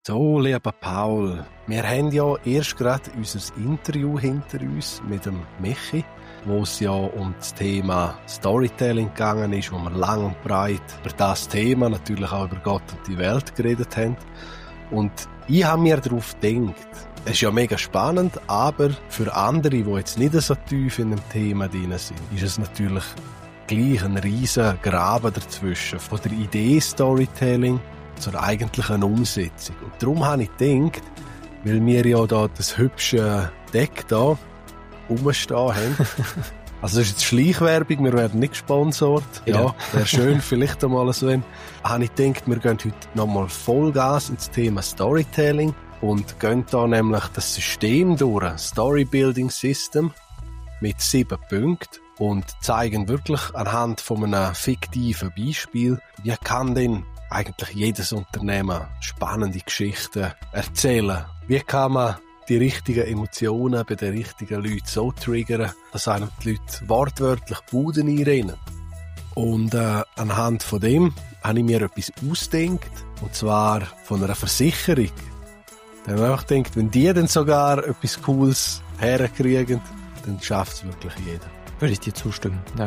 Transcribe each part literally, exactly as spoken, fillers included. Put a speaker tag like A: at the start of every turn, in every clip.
A: So, lieber Paul, wir haben ja erst gerade unser Interview hinter uns mit dem Michi, wo es ja um das Thema Storytelling gegangen ist, wo wir lang und breit über das Thema, natürlich auch über Gott und die Welt geredet haben. Und ich habe mir darauf gedacht, es ist ja mega spannend, aber für andere, die jetzt nicht so tief in dem Thema drin sind, ist es natürlich gleich ein riesen Graben dazwischen, von der Idee Storytelling zur eigentlichen Umsetzung. Und darum habe ich gedacht, weil wir ja da das hübsche Deck da rumstehen haben. Also das ist jetzt Schleichwerbung, wir werden nicht gesponsert. Ja, ja wäre schön, vielleicht einmal so ein. Habe ich gedacht, wir gehen heute nochmal Vollgas ins Thema Storytelling und gehen da nämlich das System durch, Story Building System, mit sieben Punkten und zeigen wirklich anhand von einem fiktiven Beispiel, wie kann denn eigentlich jedes Unternehmen spannende Geschichten erzählen. Wie kann man die richtigen Emotionen bei den richtigen Leuten so triggern, dass einem die Leute wortwörtlich Buden einrennen. Und äh, anhand von dem habe ich mir etwas ausgedacht, und zwar von einer Versicherung. Dann habe ich auch gedacht, wenn die dann sogar etwas Cooles herkriegen, dann schafft es wirklich jeder.
B: Würde ich dir zustimmen, ja.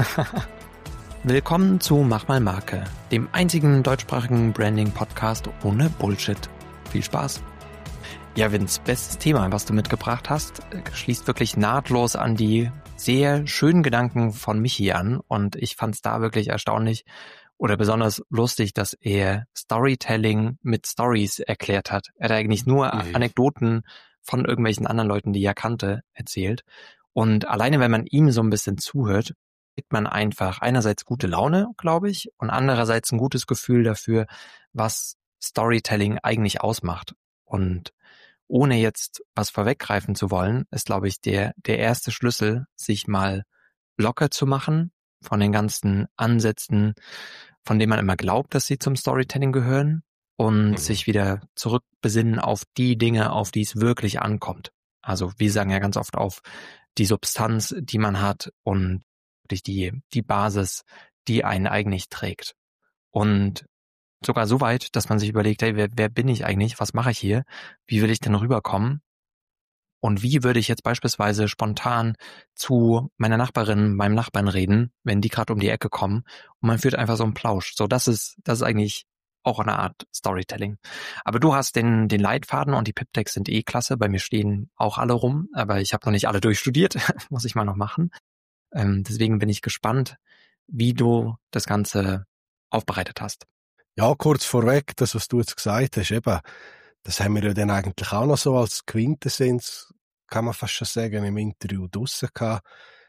B: Willkommen zu Mach mal Marke, dem einzigen deutschsprachigen Branding-Podcast ohne Bullshit. Viel Spaß! Ja, Vince, bestes Thema, was du mitgebracht hast, schließt wirklich nahtlos an die sehr schönen Gedanken von Michi an, und ich fand es da wirklich erstaunlich oder besonders lustig, dass er Storytelling mit Stories erklärt hat. Er hat eigentlich nur mhm. Anekdoten von irgendwelchen anderen Leuten, die er kannte, erzählt. Und alleine, wenn man ihm so ein bisschen zuhört, kriegt man einfach einerseits gute Laune, glaube ich, und andererseits ein gutes Gefühl dafür, was Storytelling eigentlich ausmacht. Und ohne jetzt was vorweggreifen zu wollen, ist, glaube ich, der der erste Schlüssel, sich mal locker zu machen von den ganzen Ansätzen, von denen man immer glaubt, dass sie zum Storytelling gehören, und mhm. sich wieder zurückbesinnen auf die Dinge, auf die es wirklich ankommt. Also wir sagen ja ganz oft auf die Substanz, die man hat, und die die Basis, die einen eigentlich trägt. Und sogar so weit, dass man sich überlegt, hey, wer, wer bin ich eigentlich? Was mache ich hier? Wie will ich denn rüberkommen? Und wie würde ich jetzt beispielsweise spontan zu meiner Nachbarin, meinem Nachbarn reden, wenn die gerade um die Ecke kommen, und man führt einfach so einen Plausch. So, das ist das ist eigentlich auch eine Art Storytelling. Aber du hast den den Leitfaden, und die Pip-Decks sind eh klasse. Bei mir stehen auch alle rum, aber ich habe noch nicht alle durchstudiert. Muss ich mal noch machen. Ähm, deswegen bin ich gespannt, wie du das Ganze aufbereitet hast.
A: Ja, kurz vorweg, das, was du jetzt gesagt hast, eben, das haben wir ja dann eigentlich auch noch so als Quintessenz, kann man fast schon sagen, im Interview draussen gehabt.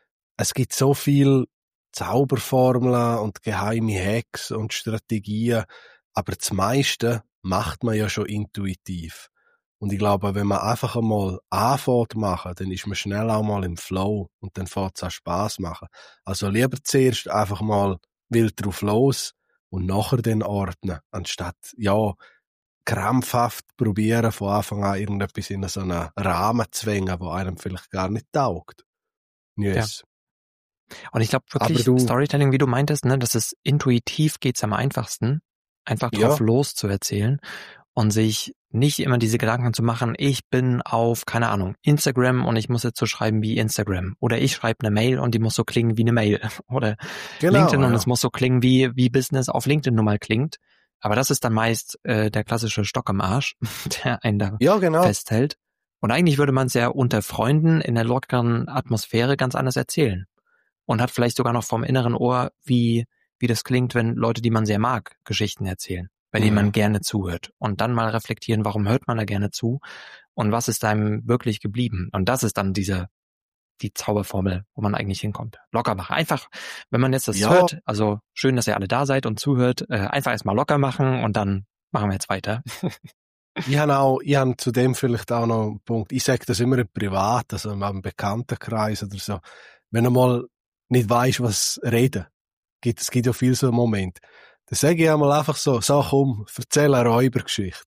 A: Es gibt so viel Zauberformeln und geheime Hacks und Strategien, aber das meiste macht man ja schon intuitiv. Und ich glaube, wenn man einfach einmal anfängt machen, dann ist man schnell auch mal im Flow, und dann fängt es auch Spass machen. Also lieber zuerst einfach mal wild drauf los und nachher dann ordnen, anstatt, ja, krampfhaft probieren, von Anfang an irgendetwas in so einen Rahmen zu zwängen, wo einem vielleicht gar nicht taugt. Yes.
B: Ja. Und ich glaube wirklich, du, Storytelling, wie du meintest, ne, das ist intuitiv, geht's am einfachsten, einfach drauf ja. los zu erzählen und sich nicht immer diese Gedanken zu machen, ich bin auf, keine Ahnung, Instagram und ich muss jetzt so schreiben wie Instagram. Oder ich schreibe eine Mail und die muss so klingen wie eine Mail. Oder genau, LinkedIn ja. und es muss so klingen, wie wie Business auf LinkedIn nun mal klingt. Aber das ist dann meist äh, der klassische Stock im Arsch, der einen da ja, genau. festhält. Und eigentlich würde man es ja unter Freunden in der lockeren Atmosphäre ganz anders erzählen. Und hat vielleicht sogar noch vom inneren Ohr, wie wie das klingt, wenn Leute, die man sehr mag, Geschichten erzählen, bei denen man gerne zuhört, und dann mal reflektieren, warum hört man da gerne zu und was ist einem wirklich geblieben. Und das ist dann diese die Zauberformel, wo man eigentlich hinkommt. Locker machen. Einfach, wenn man jetzt das ja. hört, also schön, dass ihr alle da seid und zuhört, äh, einfach erstmal locker machen, und dann machen wir jetzt weiter.
A: ich habe auch, ich habe zu dem vielleicht auch noch einen Punkt. Ich sage das immer im Privat, also in einem Bekanntenkreis oder so. Wenn du mal nicht weisst, was reden, gibt, es gibt ja viel so einen Moment. Dann sage ich einmal einfach so, so komm, erzähl eine Räubergeschichte.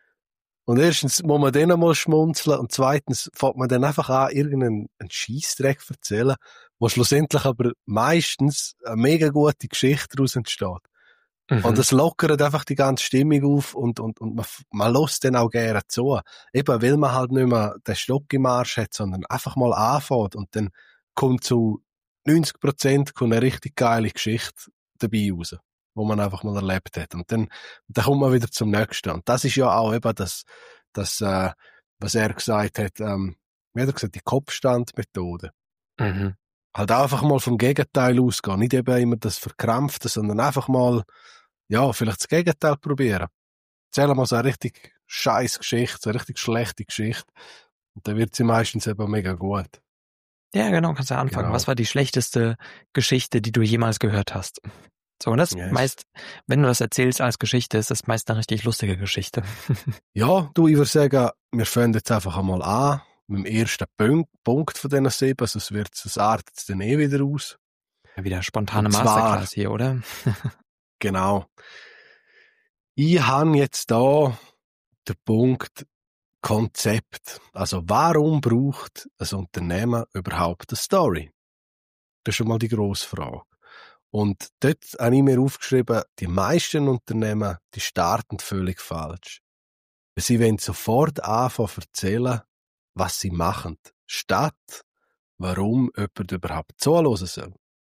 A: Und erstens muss man dann einmal schmunzeln, und zweitens fängt man dann einfach an, irgendeinen Scheissdreck zu erzählen, wo schlussendlich aber meistens eine mega gute Geschichte daraus entsteht.
B: Mhm.
A: Und es lockert einfach die ganze Stimmung auf und, und, und man, man lässt dann auch gerne zu. Eben, weil man halt nicht mehr den Stock im Arsch hat, sondern einfach mal anfängt und dann kommt zu neunzig Prozent eine richtig geile Geschichte dabei raus, wo man einfach mal erlebt hat. Und dann, dann kommt man wieder zum Nächsten. Und das ist ja auch eben das, das äh, was er gesagt hat, ähm, wie hat er gesagt, die Kopfstandmethode.
B: Mhm.
A: Halt einfach mal vom Gegenteil ausgehen. Nicht eben immer das Verkrampfte, sondern einfach mal, ja, vielleicht das Gegenteil probieren. Erzähl mal so eine richtig scheiß Geschichte, so eine richtig schlechte Geschichte. Und dann wird sie meistens eben mega gut.
B: Ja, genau, kannst du anfangen.
A: Genau.
B: Was war die schlechteste Geschichte, die du jemals gehört hast? So, und das
A: Yes.
B: meist, wenn du das erzählst als Geschichte, ist das meist eine richtig lustige Geschichte.
A: Ja, du, ich würde sagen, wir fangen jetzt einfach einmal an mit dem ersten Punkt, Punkt von diesen sieben, sonst wird es, artet es dann eh wieder aus.
B: Ja, wieder spontane
A: Und zwar-
B: Masterclass hier, oder?
A: Genau. Ich habe jetzt da den Punkt Konzept. Also warum braucht ein Unternehmen überhaupt eine Story? Das ist schon mal die grosse Frage. Und dort habe ich mir aufgeschrieben, die meisten Unternehmen, die starten völlig falsch. Sie wollen sofort anfangen zu erzählen, was sie machen, statt warum jemand überhaupt zuhören soll.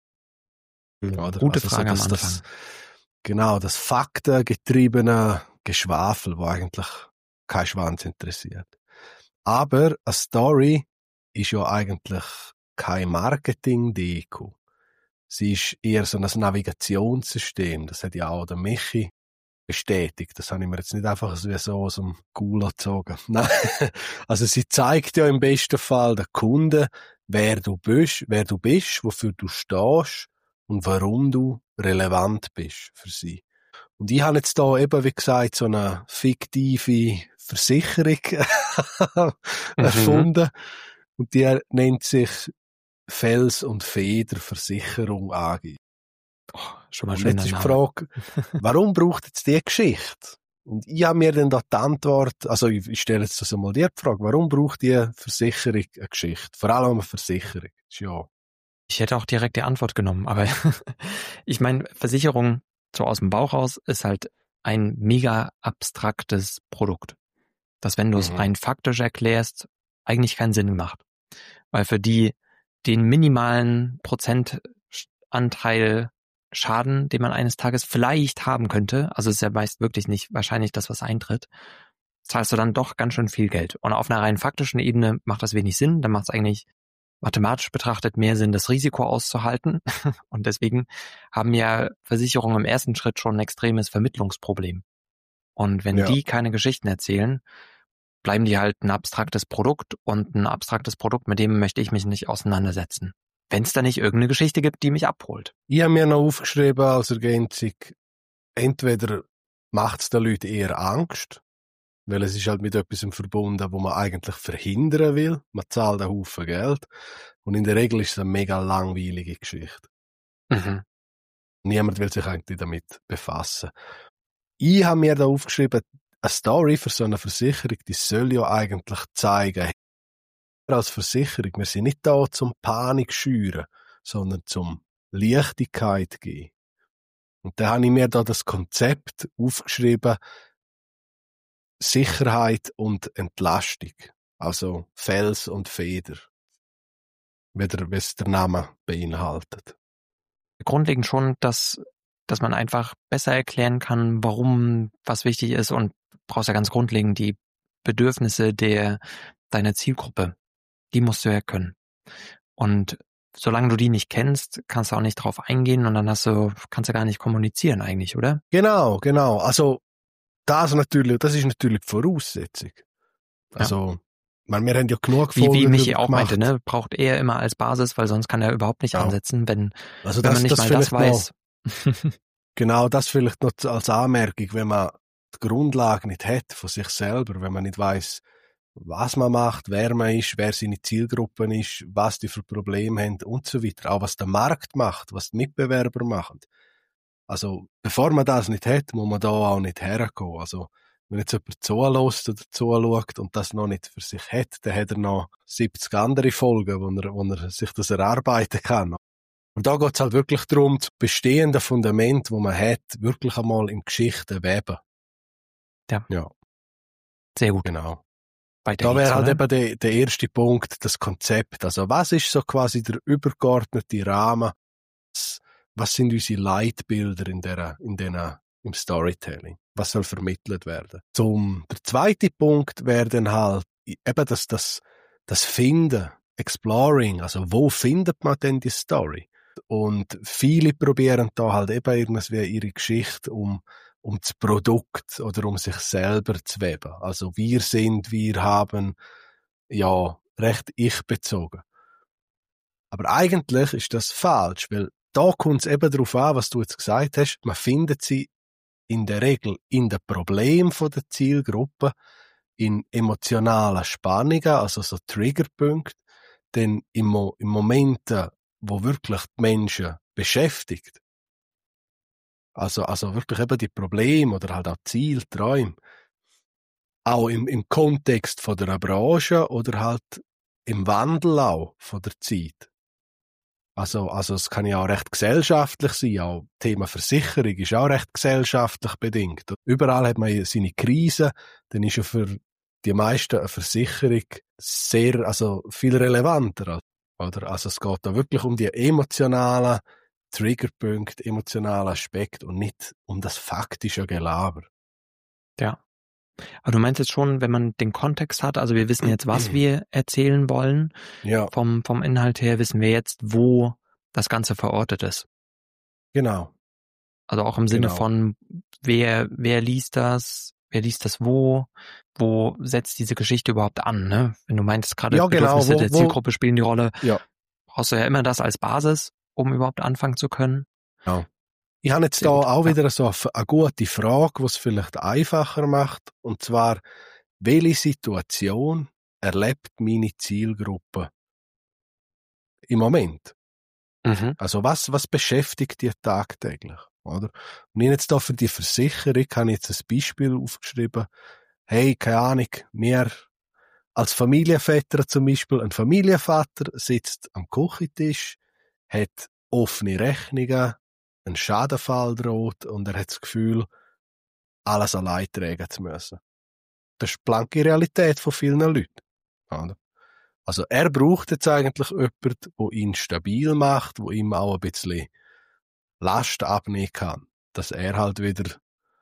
A: Oder?
B: Gute
A: Also
B: Frage
A: so,
B: am
A: dass
B: Anfang.
A: Das, genau, das faktengetriebene Geschwafel, wo eigentlich kein Schwanz interessiert. Aber eine Story ist ja eigentlich kein Marketing-Deko. Sie ist eher so ein Navigationssystem. Das hat ja auch der Michi bestätigt. Das habe ich mir jetzt nicht einfach wie so aus dem Gula gezogen. Nein. Also sie zeigt ja im besten Fall den Kunden, wer du bist, wer du bist, wofür du stehst und warum du relevant bist für sie. Und ich habe jetzt da eben, wie gesagt, so eine fiktive Versicherung erfunden. Und die nennt sich Fels- und Federversicherung A G.
B: Oh, schon mal
A: Und
B: schöner
A: jetzt ist die
B: Name.
A: Frage, warum braucht jetzt die Geschichte? Und ich habe mir dann da die Antwort, also ich, ich stelle jetzt das einmal dir die Frage, warum braucht die Versicherung eine Geschichte? Vor allem eine Versicherung. Ist ja.
B: Ich hätte auch direkt die Antwort genommen, aber ich meine, Versicherung so aus dem Bauch raus ist halt ein mega abstraktes Produkt, das, wenn du es
A: Mhm.
B: rein faktisch erklärst, eigentlich keinen Sinn macht. Weil für die den minimalen Prozentanteil Schaden, den man eines Tages vielleicht haben könnte, also es ist ja meist wirklich nicht wahrscheinlich das, was eintritt, zahlst du dann doch ganz schön viel Geld. Und auf einer rein faktischen Ebene macht das wenig Sinn, dann macht es eigentlich mathematisch betrachtet mehr Sinn, das Risiko auszuhalten. Und deswegen haben ja Versicherungen im ersten Schritt schon ein extremes Vermittlungsproblem. Und wenn
A: Ja.
B: die keine Geschichten erzählen, bleiben die halt ein abstraktes Produkt und ein abstraktes Produkt, mit dem möchte ich mich nicht auseinandersetzen. Wenn es da nicht irgendeine Geschichte gibt, die mich abholt.
A: Ich habe mir noch aufgeschrieben als Ergänzung, entweder macht es den Leuten eher Angst, weil es ist halt mit etwas verbunden, wo man eigentlich verhindern will. Man zahlt einen Haufen Geld. Und in der Regel ist es eine mega langweilige Geschichte.
B: Mhm.
A: Niemand will sich eigentlich damit befassen. Ich habe mir da aufgeschrieben, eine Story für so eine Versicherung, die soll ja eigentlich zeigen, als Versicherung, wir sind nicht da zum Panik schüren, sondern zum Leichtigkeit geben. Und da habe ich mir da das Konzept aufgeschrieben, Sicherheit und Entlastung. Also Fels und Feder. Wie der, wie es der Name beinhaltet.
B: Grundlegend schon, dass, dass man einfach besser erklären kann, warum was wichtig ist, und brauchst ja ganz grundlegend die Bedürfnisse der deiner Zielgruppe. Die musst du ja können. Und solange du die nicht kennst, kannst du auch nicht drauf eingehen, und dann hast du, kannst du gar nicht kommunizieren eigentlich, oder?
A: Genau, genau. Also das natürlich, das ist natürlich die Voraussetzung. Also, man, wir haben ja genug
B: Wie,
A: Folgen
B: wie Michi
A: darüber
B: auch
A: gemacht.
B: meinte, ne, braucht er immer als Basis, weil sonst kann er überhaupt nicht
A: Ja.
B: ansetzen, wenn,
A: Also
B: wenn
A: das,
B: man nicht
A: das
B: mal das
A: vielleicht
B: weiß.
A: noch, genau, das vielleicht noch als Anmerkung, wenn man die Grundlage nicht hat von sich selber, wenn man nicht weiß, was man macht, wer man ist, wer seine Zielgruppen ist, was die für Probleme haben und so weiter. Auch was der Markt macht, was die Mitbewerber machen. Also, bevor man das nicht hat, muss man da auch nicht herkommen. Also, wenn jetzt jemand zulässt oder zuschaut und das noch nicht für sich hat, dann hat er noch siebzig andere Folgen, wo er, wo er sich das erarbeiten kann. Und da geht es halt wirklich darum, das bestehende Fundament, wo man hat, wirklich einmal in Geschichten weben.
B: Ja.
A: Ja.
B: Sehr gut.
A: Genau.
B: Weiter
A: Da wäre
B: geht's,
A: halt
B: oder?
A: eben der, der erste Punkt, das Konzept. Also was ist so quasi der übergeordnete Rahmen? Was sind unsere Leitbilder in der, in den, im Storytelling? Was soll vermittelt werden? Zum, der zweite Punkt wäre dann halt eben das, das, das Finden, Exploring. Also wo findet man denn die Story? Und viele probieren da halt eben irgendwie ihre Geschichte um um das Produkt oder um sich selber zu weben. Also wir sind, wir haben, ja, recht ich-bezogen. Aber eigentlich ist das falsch, weil da kommt es eben darauf an, was du jetzt gesagt hast, man findet sie in der Regel in den Problemen der Zielgruppe, in emotionalen Spannungen, also so Triggerpunkte, denn im, Mo- im Momenten, wo wirklich die Menschen beschäftigt, Also, also wirklich eben die Probleme oder halt auch Ziel, Träume. Auch im, im Kontext von der Branche oder halt im Wandel auch von der Zeit. Also, also es kann ja auch recht gesellschaftlich sein. Auch Thema Versicherung ist auch recht gesellschaftlich bedingt. Überall hat man ja seine Krisen. Dann ist ja für die meisten eine Versicherung sehr, also viel relevanter. Oder? Also es geht da wirklich um die emotionalen Triggerpunkt, emotionaler Aspekt und nicht um das faktische Gelaber.
B: Ja. Aber du meinst jetzt schon, wenn man den Kontext hat, also wir wissen jetzt, was wir erzählen wollen.
A: Ja.
B: Vom, vom Inhalt her wissen wir jetzt, wo das Ganze verortet ist.
A: Genau.
B: Also auch im Sinne
A: Genau.
B: von, wer, wer liest das, wer liest das wo, wo setzt diese Geschichte überhaupt an, ne? Wenn du meintest, gerade
A: Ja, genau,
B: Bedürfnisse
A: wo-
B: der
A: wo-
B: Zielgruppe spielen die Rolle,
A: Ja.
B: brauchst du ja immer das als Basis, um überhaupt anfangen zu können.
A: Genau. Ich habe jetzt
B: Sehr
A: da
B: gut,
A: auch
B: ja.
A: wieder so eine, eine gute Frage, die es vielleicht einfacher macht. Und zwar, welche Situation erlebt meine Zielgruppe im Moment?
B: Mhm.
A: Also was, was beschäftigt die tagtäglich? Oder? Und ich jetzt da für die Versicherung habe ich jetzt ein Beispiel aufgeschrieben. Hey, keine Ahnung, wir als Familienväter zum Beispiel, ein Familienvater sitzt am Küchentisch, hat offene Rechnungen, ein Schadenfall droht und er hat das Gefühl, alles allein tragen zu müssen. Das ist die blanke Realität von vielen Leuten. Oder? Also er braucht jetzt eigentlich jemanden, der ihn stabil macht, der ihm auch ein bisschen Last abnehmen kann, dass er halt wieder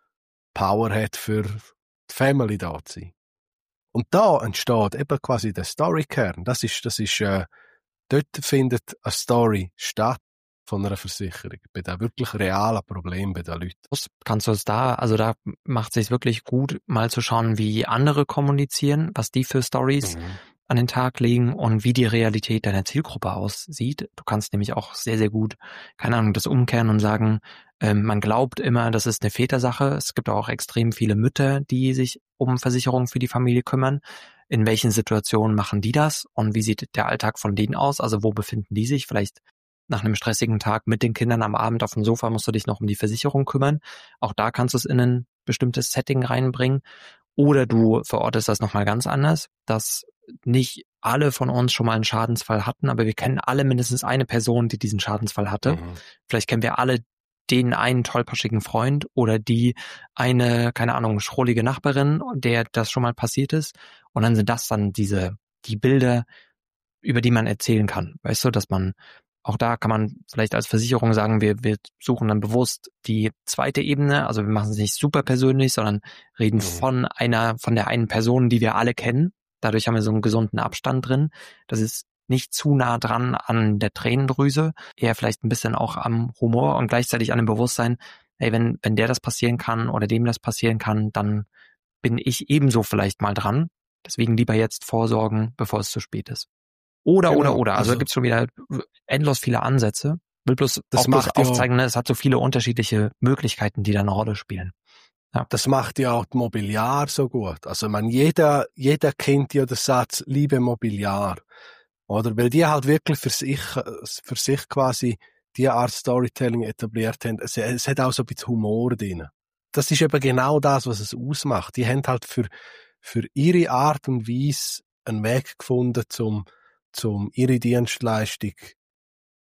A: Power hat für die Family da zu sein. Und da entsteht eben quasi der Storykern. Das ist, das ist, äh, dort findet eine Story statt von einer Versicherung. Bei den wirklich realen Problemen bei den Leuten.
B: Kannst du es da, also da macht es sich wirklich gut, mal zu schauen, wie andere kommunizieren, was die für Stories
A: Mhm.
B: an den Tag legen und wie die Realität deiner Zielgruppe aussieht. Du kannst nämlich auch sehr, sehr gut, keine Ahnung, das umkehren und sagen, ähm, man glaubt immer, das ist eine Vätersache. Es gibt auch extrem viele Mütter, die sich um Versicherungen für die Familie kümmern. In welchen Situationen machen die das und wie sieht der Alltag von denen aus? Also wo befinden die sich? Vielleicht nach einem stressigen Tag mit den Kindern am Abend auf dem Sofa musst du dich noch um die Versicherung kümmern. Auch da kannst du es in ein bestimmtes Setting reinbringen. Oder du verortest das nochmal ganz anders, dass nicht alle von uns schon mal einen Schadensfall hatten, aber wir kennen alle mindestens eine Person, die diesen Schadensfall hatte.
A: Mhm.
B: Vielleicht kennen wir alle den einen tollpaschigen Freund oder die eine, keine Ahnung, schrullige Nachbarin, der das schon mal passiert ist. Und dann sind das dann diese, die Bilder, über die man erzählen kann. Weißt du, dass man, auch da kann man vielleicht als Versicherung sagen, wir, wir suchen dann bewusst die zweite Ebene, also wir machen es nicht super persönlich, sondern reden
A: Mhm.
B: von einer, von der einen Person, die wir alle kennen. Dadurch haben wir so einen gesunden Abstand drin. Das ist nicht zu nah dran an der Tränendrüse, eher vielleicht ein bisschen auch am Humor und gleichzeitig an dem Bewusstsein, hey, wenn, wenn der das passieren kann oder dem das passieren kann, dann bin ich ebenso vielleicht mal dran. Deswegen lieber jetzt vorsorgen, bevor es zu spät ist. Oder,
A: Genau,
B: oder, oder. Also,
A: also-
B: da gibt's schon wieder endlos viele Ansätze. Will bloß
A: Das
B: auch bloß
A: macht ja-
B: aufzeigen, ne, es hat so viele unterschiedliche Möglichkeiten, die da eine Rolle spielen.
A: Das macht ja auch die Mobiliar so gut. Also, man, jeder, jeder kennt ja den Satz, liebe Mobiliar. Oder? Weil die halt wirklich für sich, für sich quasi die Art Storytelling etabliert haben. Es, es hat auch so ein bisschen Humor drin. Das ist eben genau das, was es ausmacht. Die haben halt für, für ihre Art und Weise einen Weg gefunden, zum, zum ihre Dienstleistung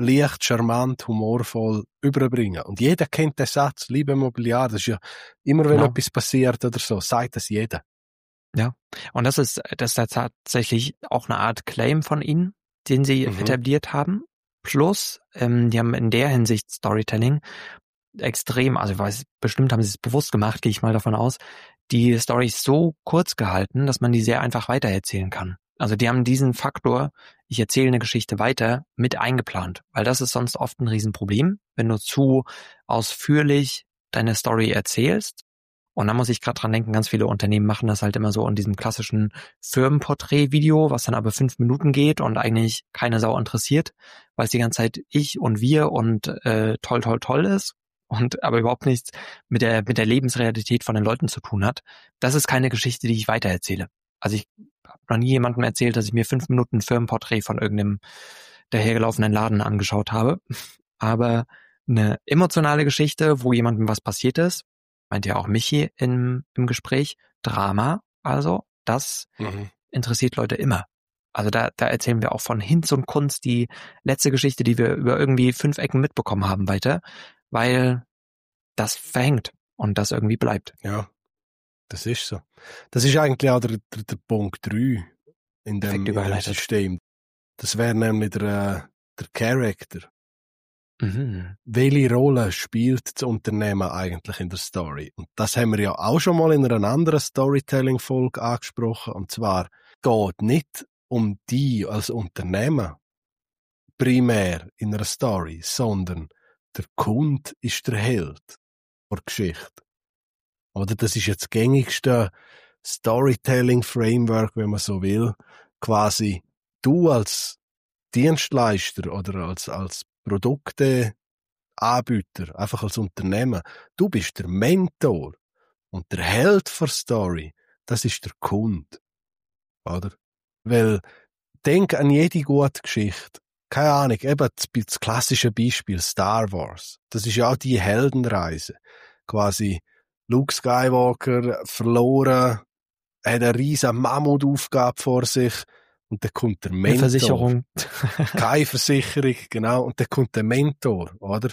A: leicht, charmant, humorvoll überbringen. Und jeder kennt den Satz, liebe Mobiliar, das ist ja immer, wenn
B: Genau.
A: etwas passiert oder so, sagt das jeder.
B: Ja, und das ist, das ist tatsächlich auch eine Art Claim von ihnen, den sie
A: Mhm.
B: etabliert haben. Plus, ähm, die haben in der Hinsicht Storytelling extrem, also ich weiß, bestimmt haben sie es bewusst gemacht, gehe ich mal davon aus, die Story ist so kurz gehalten, dass man die sehr einfach weitererzählen kann. Also die haben diesen Faktor, ich erzähle eine Geschichte weiter, mit eingeplant, weil das ist sonst oft ein Riesenproblem, wenn du zu ausführlich deine Story erzählst. Und da muss ich gerade dran denken, ganz viele Unternehmen machen das halt immer so in diesem klassischen Firmenporträt-Video, was dann aber fünf Minuten geht und eigentlich keine Sau interessiert, weil es die ganze Zeit ich und wir und äh, toll, toll, toll ist und aber überhaupt nichts mit der mit der Lebensrealität von den Leuten zu tun hat. Das ist keine Geschichte, die ich weitererzähle. Also ich habe noch nie jemandem erzählt, dass ich mir fünf Minuten ein Firmenporträt von irgendeinem dahergelaufenen Laden angeschaut habe. Aber eine emotionale Geschichte, wo jemandem was passiert ist, meint ja auch Michi im, im Gespräch, Drama, also das
A: Mhm.
B: interessiert Leute immer. Also da, da erzählen wir auch von Hinz und Kunst die letzte Geschichte, die wir über irgendwie fünf Ecken mitbekommen haben, weiter, weil das verhängt und das irgendwie bleibt.
A: Ja, das ist so. Das ist eigentlich auch der, der, der Punkt drei in dem,
B: Perfekt
A: in dem
B: überleitet.
A: System. Das wäre nämlich der, äh, der Charakter.
B: Mhm.
A: Welche Rolle spielt das Unternehmen eigentlich in der Story? Und das haben wir ja auch schon mal in einer anderen Storytelling-Folge angesprochen. Und zwar geht nicht um die als Unternehmen primär in einer Story, sondern der Kunde ist der Held der Geschichte. Oder das ist jetzt das gängigste Storytelling-Framework, wenn man so will. Quasi du als Dienstleister oder als, als Produkteanbieter, einfach als Unternehmen, du bist der Mentor und der Held der Story, das ist der Kunde. Oder? Weil, denk an jede gute Geschichte. Keine Ahnung, eben das, das klassische Beispiel Star Wars. Das ist ja auch die Heldenreise. Quasi Luke Skywalker verloren, hat eine riesen Mammutaufgabe vor sich und dann kommt der Mentor.
B: Eine Versicherung.
A: Keine Versicherung, genau. Und dann kommt der Mentor, oder?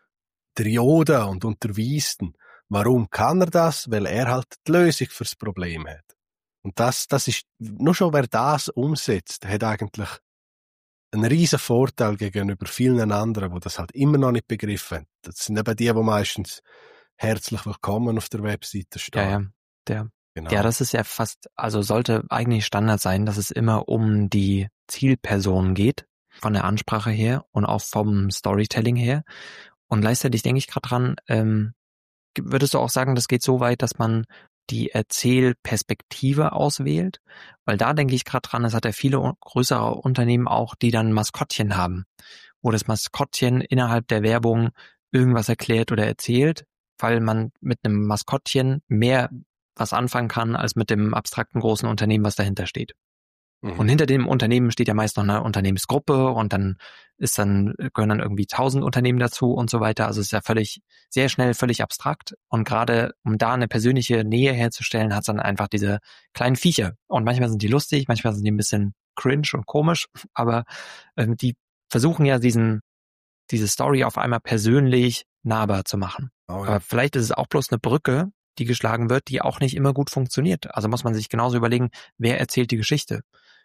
A: Der Yoda und unterweist ihn. Warum kann er das? Weil er halt die Lösung fürs Problem hat. Und das, das ist, nur schon wer das umsetzt, hat eigentlich einen riesen Vorteil gegenüber vielen anderen, die das halt immer noch nicht begriffen haben. Das sind eben die, die meistens herzlich willkommen auf der Webseite stehen.
B: Ja, ja. Der,
A: Genau.
B: ja, das ist ja fast, also sollte eigentlich Standard sein, dass es immer um die Zielperson geht, von der Ansprache her und auch vom Storytelling her. Und gleichzeitig denke ich gerade dran, ähm, würdest du auch sagen, das geht so weit, dass man die Erzählperspektive auswählt? Weil da denke ich gerade dran, es hat ja viele größere Unternehmen auch, die dann Maskottchen haben, wo das Maskottchen innerhalb der Werbung irgendwas erklärt oder erzählt, weil man mit einem Maskottchen mehr was anfangen kann, als mit dem abstrakten großen Unternehmen, was dahinter steht.
A: Mhm.
B: Und hinter dem Unternehmen steht ja meist noch eine Unternehmensgruppe und dann ist dann, gehören dann irgendwie tausend Unternehmen dazu und so weiter. Also es ist ja völlig, sehr schnell völlig abstrakt. Und gerade um da eine persönliche Nähe herzustellen, hat es dann einfach diese kleinen Viecher. Und manchmal sind die lustig, manchmal sind die ein bisschen cringe und komisch, aber ähm, die versuchen ja diesen, diese Story auf einmal persönlich nahbar zu machen.
A: Oh, ja.
B: Aber vielleicht ist es auch bloß eine Brücke, die geschlagen wird, die auch nicht immer gut funktioniert. Also muss man sich genauso überlegen, wer erzählt die Geschichte.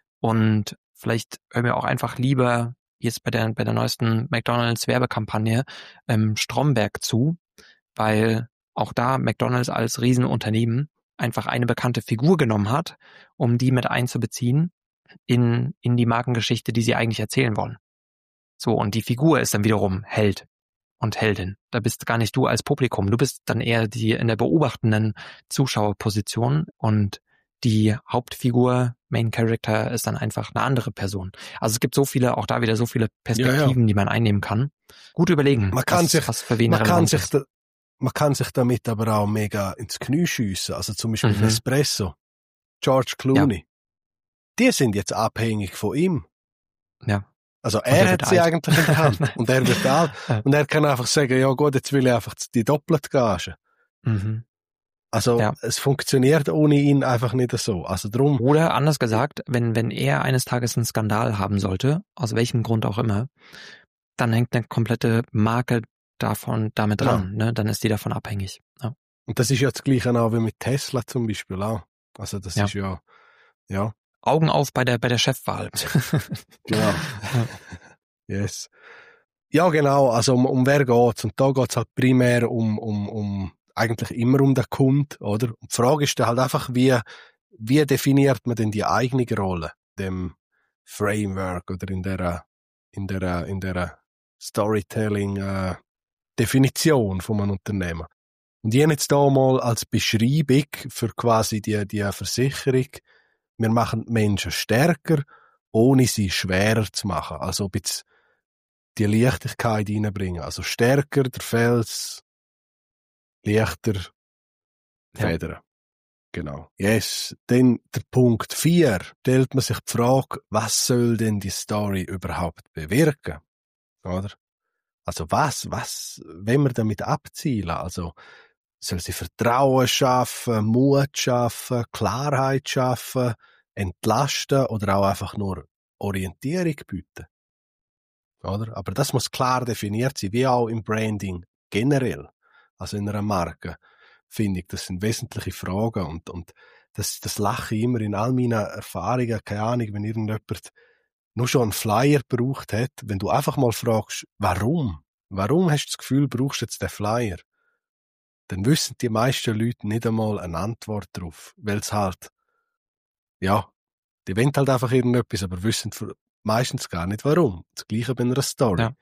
B: Und vielleicht hören wir auch einfach lieber jetzt bei der bei der neuesten McDonald's Werbekampagne ähm, Stromberg zu, weil auch da McDonald's als Riesenunternehmen einfach eine bekannte Figur genommen hat, um die mit einzubeziehen in in die Markengeschichte, die sie eigentlich erzählen wollen. So, und die Figur ist dann wiederum Held und Heldin. Da bist gar nicht du als Publikum, du bist dann eher die in der beobachtenden Zuschauerposition und die Hauptfigur, Main Character, ist dann einfach eine andere Person. Also es gibt so viele, auch da wieder so viele Perspektiven, ja, ja. die man einnehmen kann. Gut überlegen,
A: man kann
B: was,
A: sich,
B: was für wen
A: man kann sich
B: ist.
A: da, man kann sich damit aber auch mega ins Knie schiessen. Also zum Beispiel
B: Mhm.
A: Nespresso, George Clooney. Ja. Die sind jetzt abhängig von ihm.
B: Ja.
A: Also er hat sie
B: alt.
A: eigentlich in der Hand. Und er wird alt. Und er kann einfach sagen, ja gut, jetzt will ich einfach die doppelte Gage.
B: Mhm.
A: Also
B: ja.
A: es funktioniert ohne ihn einfach nicht so. Also drum.
B: Oder anders gesagt, wenn wenn er eines Tages einen Skandal haben sollte, aus welchem Grund auch immer, dann hängt eine komplette Marke davon damit dran,
A: ja.
B: ne? Dann ist die davon abhängig. Ja.
A: Und das ist ja das Gleiche auch wie mit Tesla zum Beispiel auch. Also das
B: Ja.
A: ist ja, ja.
B: Augen auf bei der bei der Chefwahl.
A: Genau. Yes. Ja, genau. Also um, um wer geht's? Und da geht's halt primär um, um, um, eigentlich immer um den Kunden, oder? Und die Frage ist dann halt einfach, wie, wie definiert man denn die eigene Rolle, dem Framework oder in der, in der, in der Storytelling, äh, Definition von einem Unternehmen. Und ich habe jetzt da mal als Beschreibung für quasi die, die Versicherung, wir machen die Menschen stärker, ohne sie schwerer zu machen. Also ein bisschen die Leichtigkeit reinbringen. Also stärker der Fels, leichter die Federn. Ja. Genau. Yes. Dann der Punkt vier, stellt man sich die Frage, was soll denn die Story überhaupt bewirken? Oder? Also was, was, wenn wir damit abzielen? Also soll sie Vertrauen schaffen, Mut schaffen, Klarheit schaffen, entlasten oder auch einfach nur Orientierung bieten? Oder? Aber das muss klar definiert sein, wie auch im Branding generell. Also in einer Marke, finde ich, das sind wesentliche Fragen und, und das, das lache ich immer in all meinen Erfahrungen, keine Ahnung, wenn irgendjemand nur schon einen Flyer gebraucht hat, wenn du einfach mal fragst, warum? Warum hast du das Gefühl, brauchst du jetzt den Flyer? Dann wissen die meisten Leute nicht einmal eine Antwort drauf, weil es halt, ja, die wollen halt einfach irgendetwas, aber wissen meistens gar nicht warum. Das Gleiche bei einer Story.
B: Ja.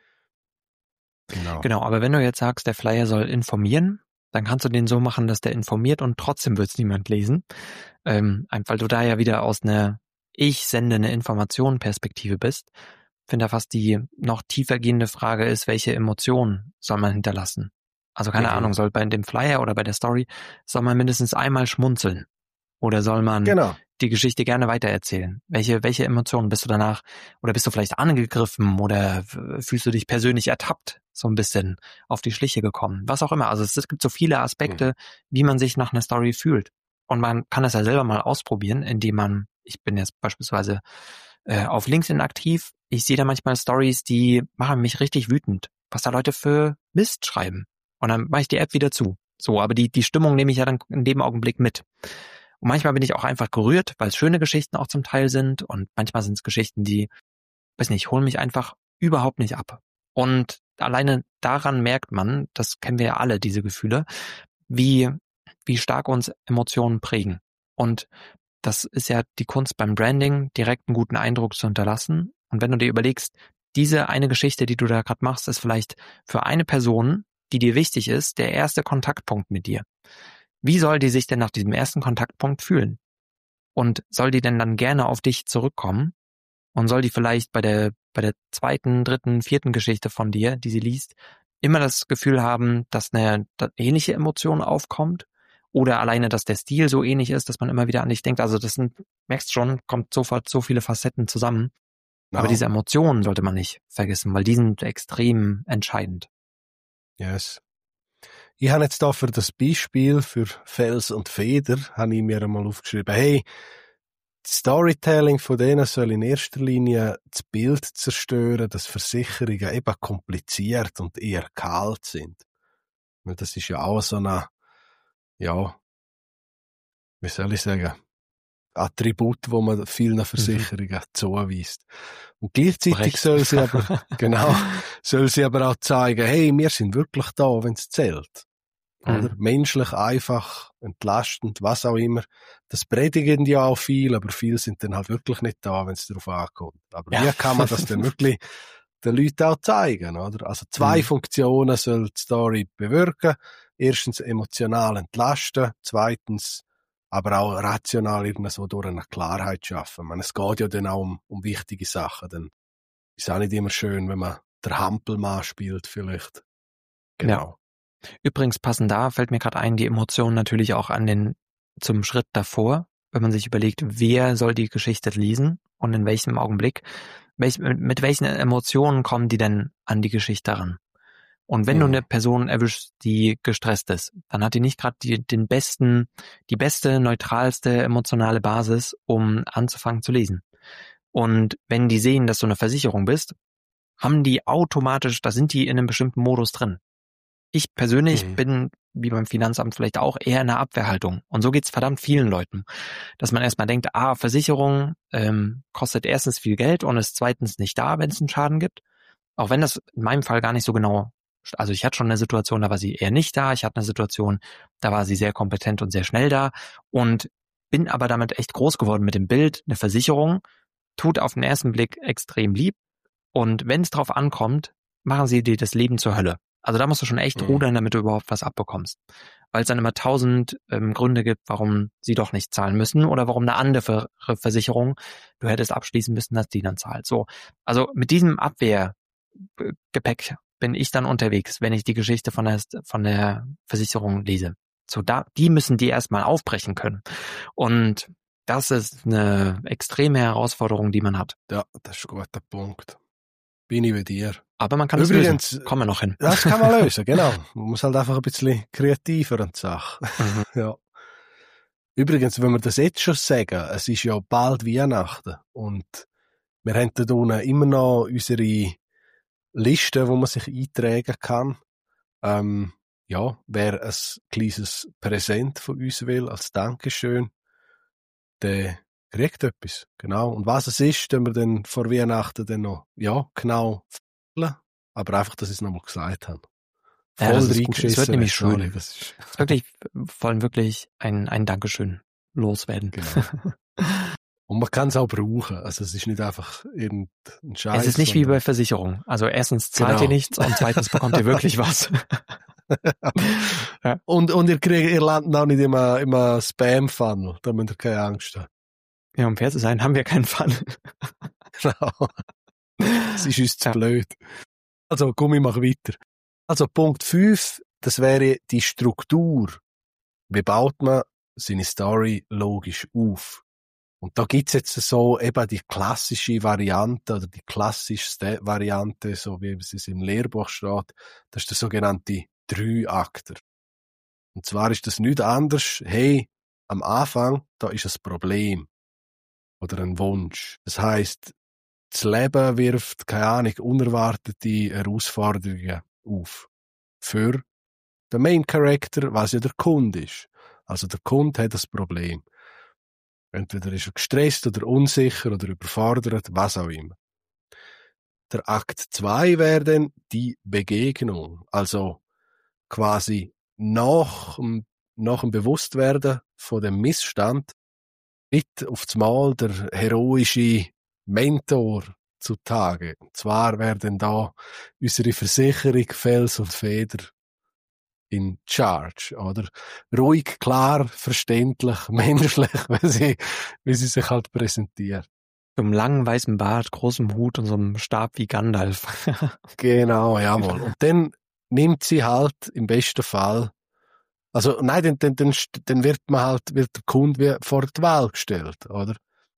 A: Genau.
B: Genau, aber wenn du jetzt sagst, der Flyer soll informieren, dann kannst du den so machen, dass der informiert und trotzdem wird es niemand lesen. Ähm, weil du da ja wieder aus einer Ich sende eine Information Perspektive bist. Ich finde da fast die noch tiefer gehende Frage ist, welche Emotionen soll man hinterlassen? Also keine mhm. Ahnung, soll bei dem Flyer oder bei der Story, soll man mindestens einmal schmunzeln? Oder soll man
A: genau.
B: die Geschichte gerne weitererzählen? Welche, welche Emotionen bist du danach? Oder bist du vielleicht angegriffen oder fühlst du dich persönlich ertappt? So ein bisschen auf die Schliche gekommen. Was auch immer. Also es, es gibt so viele Aspekte, mhm. wie man sich nach einer Story fühlt. Und man kann das ja selber mal ausprobieren, indem man, ich bin jetzt beispielsweise äh, auf LinkedIn aktiv, ich sehe da manchmal Stories, die machen mich richtig wütend, was da Leute für Mist schreiben. Und dann mache ich die App wieder zu. So, aber die, die Stimmung nehme ich ja dann in dem Augenblick mit. Und manchmal bin ich auch einfach gerührt, weil es schöne Geschichten auch zum Teil sind. Und manchmal sind es Geschichten, die, weiß nicht, holen mich einfach überhaupt nicht ab. Und alleine daran merkt man, das kennen wir ja alle, diese Gefühle, wie, wie stark uns Emotionen prägen. Und das ist ja die Kunst beim Branding, direkt einen guten Eindruck zu hinterlassen. Und wenn du dir überlegst, diese eine Geschichte, die du da gerade machst, ist vielleicht für eine Person, die dir wichtig ist, der erste Kontaktpunkt mit dir. Wie soll die sich denn nach diesem ersten Kontaktpunkt fühlen? Und soll die denn dann gerne auf dich zurückkommen? Und soll die vielleicht bei der, bei der zweiten, dritten, vierten Geschichte von dir, die sie liest, immer das Gefühl haben, dass eine ähnliche Emotion aufkommt? Oder alleine, dass der Stil so ähnlich ist, dass man immer wieder an dich denkt? Also das sind, merkst schon, kommt sofort so viele Facetten zusammen. No. Aber diese Emotionen sollte man nicht vergessen, weil die sind extrem entscheidend.
A: Yes. Ich habe jetzt da für das Beispiel für Fels und Feder, habe ich mir einmal aufgeschrieben, hey, das Storytelling von denen soll in erster Linie das Bild zerstören, dass Versicherungen eben kompliziert und eher kalt sind. Weil das ist ja auch so eine, ja, wie soll ich sagen, Attribut, wo man vielen Versicherungen mhm. zuweist. Und gleichzeitig Recht. soll sie aber, genau, soll sie aber auch zeigen, hey, wir sind wirklich da, wenn es zählt. Mhm. Oder? Menschlich, einfach, entlastend, was auch immer. Das predigen ja auch viel, aber viele sind dann halt wirklich nicht da, wenn es darauf ankommt. Aber ja. wie kann man das denn wirklich den Leuten auch zeigen, oder? Also zwei mhm. Funktionen soll die Story bewirken. Erstens emotional entlasten, zweitens aber auch rational irgendwo durch eine Klarheit schaffen. Ich meine, es geht ja dann auch um, um wichtige Sachen. Dann ist auch nicht immer schön, wenn man der Hampelmann spielt vielleicht. Genau.
B: Ja. Übrigens passend da fällt mir gerade ein, die Emotionen natürlich auch an den zum Schritt davor, wenn man sich überlegt, wer soll die Geschichte lesen und in welchem Augenblick, welch, mit welchen Emotionen kommen die denn an die Geschichte ran? Und wenn mhm. du eine Person erwischst, die gestresst ist, dann hat die nicht gerade die, den besten, die beste, neutralste emotionale Basis, um anzufangen zu lesen. Und wenn die sehen, dass du eine Versicherung bist, haben die automatisch, da sind die in einem bestimmten Modus drin. Ich persönlich
A: Mhm.
B: bin, wie beim Finanzamt vielleicht auch, eher in der Abwehrhaltung. Und so geht's verdammt vielen Leuten. Dass man erstmal denkt, ah, Versicherung ähm, kostet erstens viel Geld und ist zweitens nicht da, wenn es einen Schaden gibt. Auch wenn das in meinem Fall gar nicht so genau, also ich hatte schon eine Situation, da war sie eher nicht da. Ich hatte eine Situation, da war sie sehr kompetent und sehr schnell da. Und bin aber damit echt groß geworden mit dem Bild, eine Versicherung tut auf den ersten Blick extrem lieb. Und wenn es drauf ankommt, machen sie dir das Leben zur Hölle. Also da musst du schon echt
A: Mhm.
B: rudern, damit du überhaupt was abbekommst. Weil es dann immer tausend ähm, Gründe gibt, warum sie doch nicht zahlen müssen oder warum eine andere Versicherung du hättest abschließen müssen, dass die dann zahlt. So, also mit diesem Abwehrgepäck bin ich dann unterwegs, wenn ich die Geschichte von der, von der Versicherung lese. So, da, die müssen die erstmal aufbrechen können. Und das ist eine extreme Herausforderung, die man hat.
A: Ja, das ist ein guter Punkt. Bin ich bei dir.
B: Aber man kann
A: Übrigens,
B: es lösen. Kommen wir noch hin.
A: Das kann man lösen, genau. Man muss halt einfach ein bisschen kreativer an die Sache.
B: Mhm.
A: Ja. Übrigens, wenn wir das jetzt schon sagen, es ist ja bald Weihnachten und wir haben da unten immer noch unsere Liste, wo man sich eintragen kann. Ähm, ja, wer ein kleines Präsent von uns will, als Dankeschön, der kriegt etwas. Genau. Und was es ist, können wir dann vor Weihnachten dann noch, ja, genau, erzählen. Aber einfach, dass ich es nochmal gesagt habe.
B: Ja,
A: Voll
B: das ist gut.
A: reingeschissen.
B: Es wird nämlich
A: sorry,
B: schön.
A: das ist
B: Es ist wirklich, wir wollen wirklich ein, ein Dankeschön loswerden.
A: Genau. Und man kann es auch brauchen. Also es ist nicht einfach irgendein Scheiß.
B: Es ist nicht wie bei Versicherung. Also erstens zahlt
A: Genau.
B: ihr nichts und zweitens bekommt ihr wirklich was. Ja.
A: Und, und ihr kriegt, ihr landet auch nicht immer, immer Spam-Funnel. Da müsst ihr keine Angst haben.
B: Ja, um fair zu sein, haben wir keinen Fall.
A: Genau. Es ist uns zu
B: Ja.
A: blöd. Also komm, ich mach weiter. Also Punkt fünf, das wäre die Struktur. Wie baut man seine Story logisch auf? Und da gibt's jetzt so eben die klassische Variante oder die klassischste Variante, so wie es im Lehrbuch steht. Das ist der sogenannte Drei-Akter. Und zwar ist das nichts anderes. Hey, am Anfang, da ist ein Problem. Oder ein Wunsch. Das heisst, das Leben wirft, keine Ahnung, unerwartete Herausforderungen auf. Für den Main Character, was ja der Kunde ist. Also der Kunde hat das Problem. Entweder ist er gestresst oder unsicher oder überfordert, was auch immer. Der Akt zwei wäre dann die Begegnung. Also quasi nach, nach dem Bewusstwerden von dem Missstand tritt auf das Mal der heroische Mentor zutage. Und zwar wäre dann da unsere Versicherung Fels und Feder in charge, oder? Ruhig, klar, verständlich, menschlich, wie sie, wie sie sich halt präsentiert.
B: Mit einem langen weißen Bart, großem Hut und so einem Stab wie Gandalf.
A: Genau, jawohl. Und dann nimmt sie halt im besten Fall, also nein, dann, dann, dann, dann wird man halt, wird der Kunde wie vor die Wahl gestellt, oder?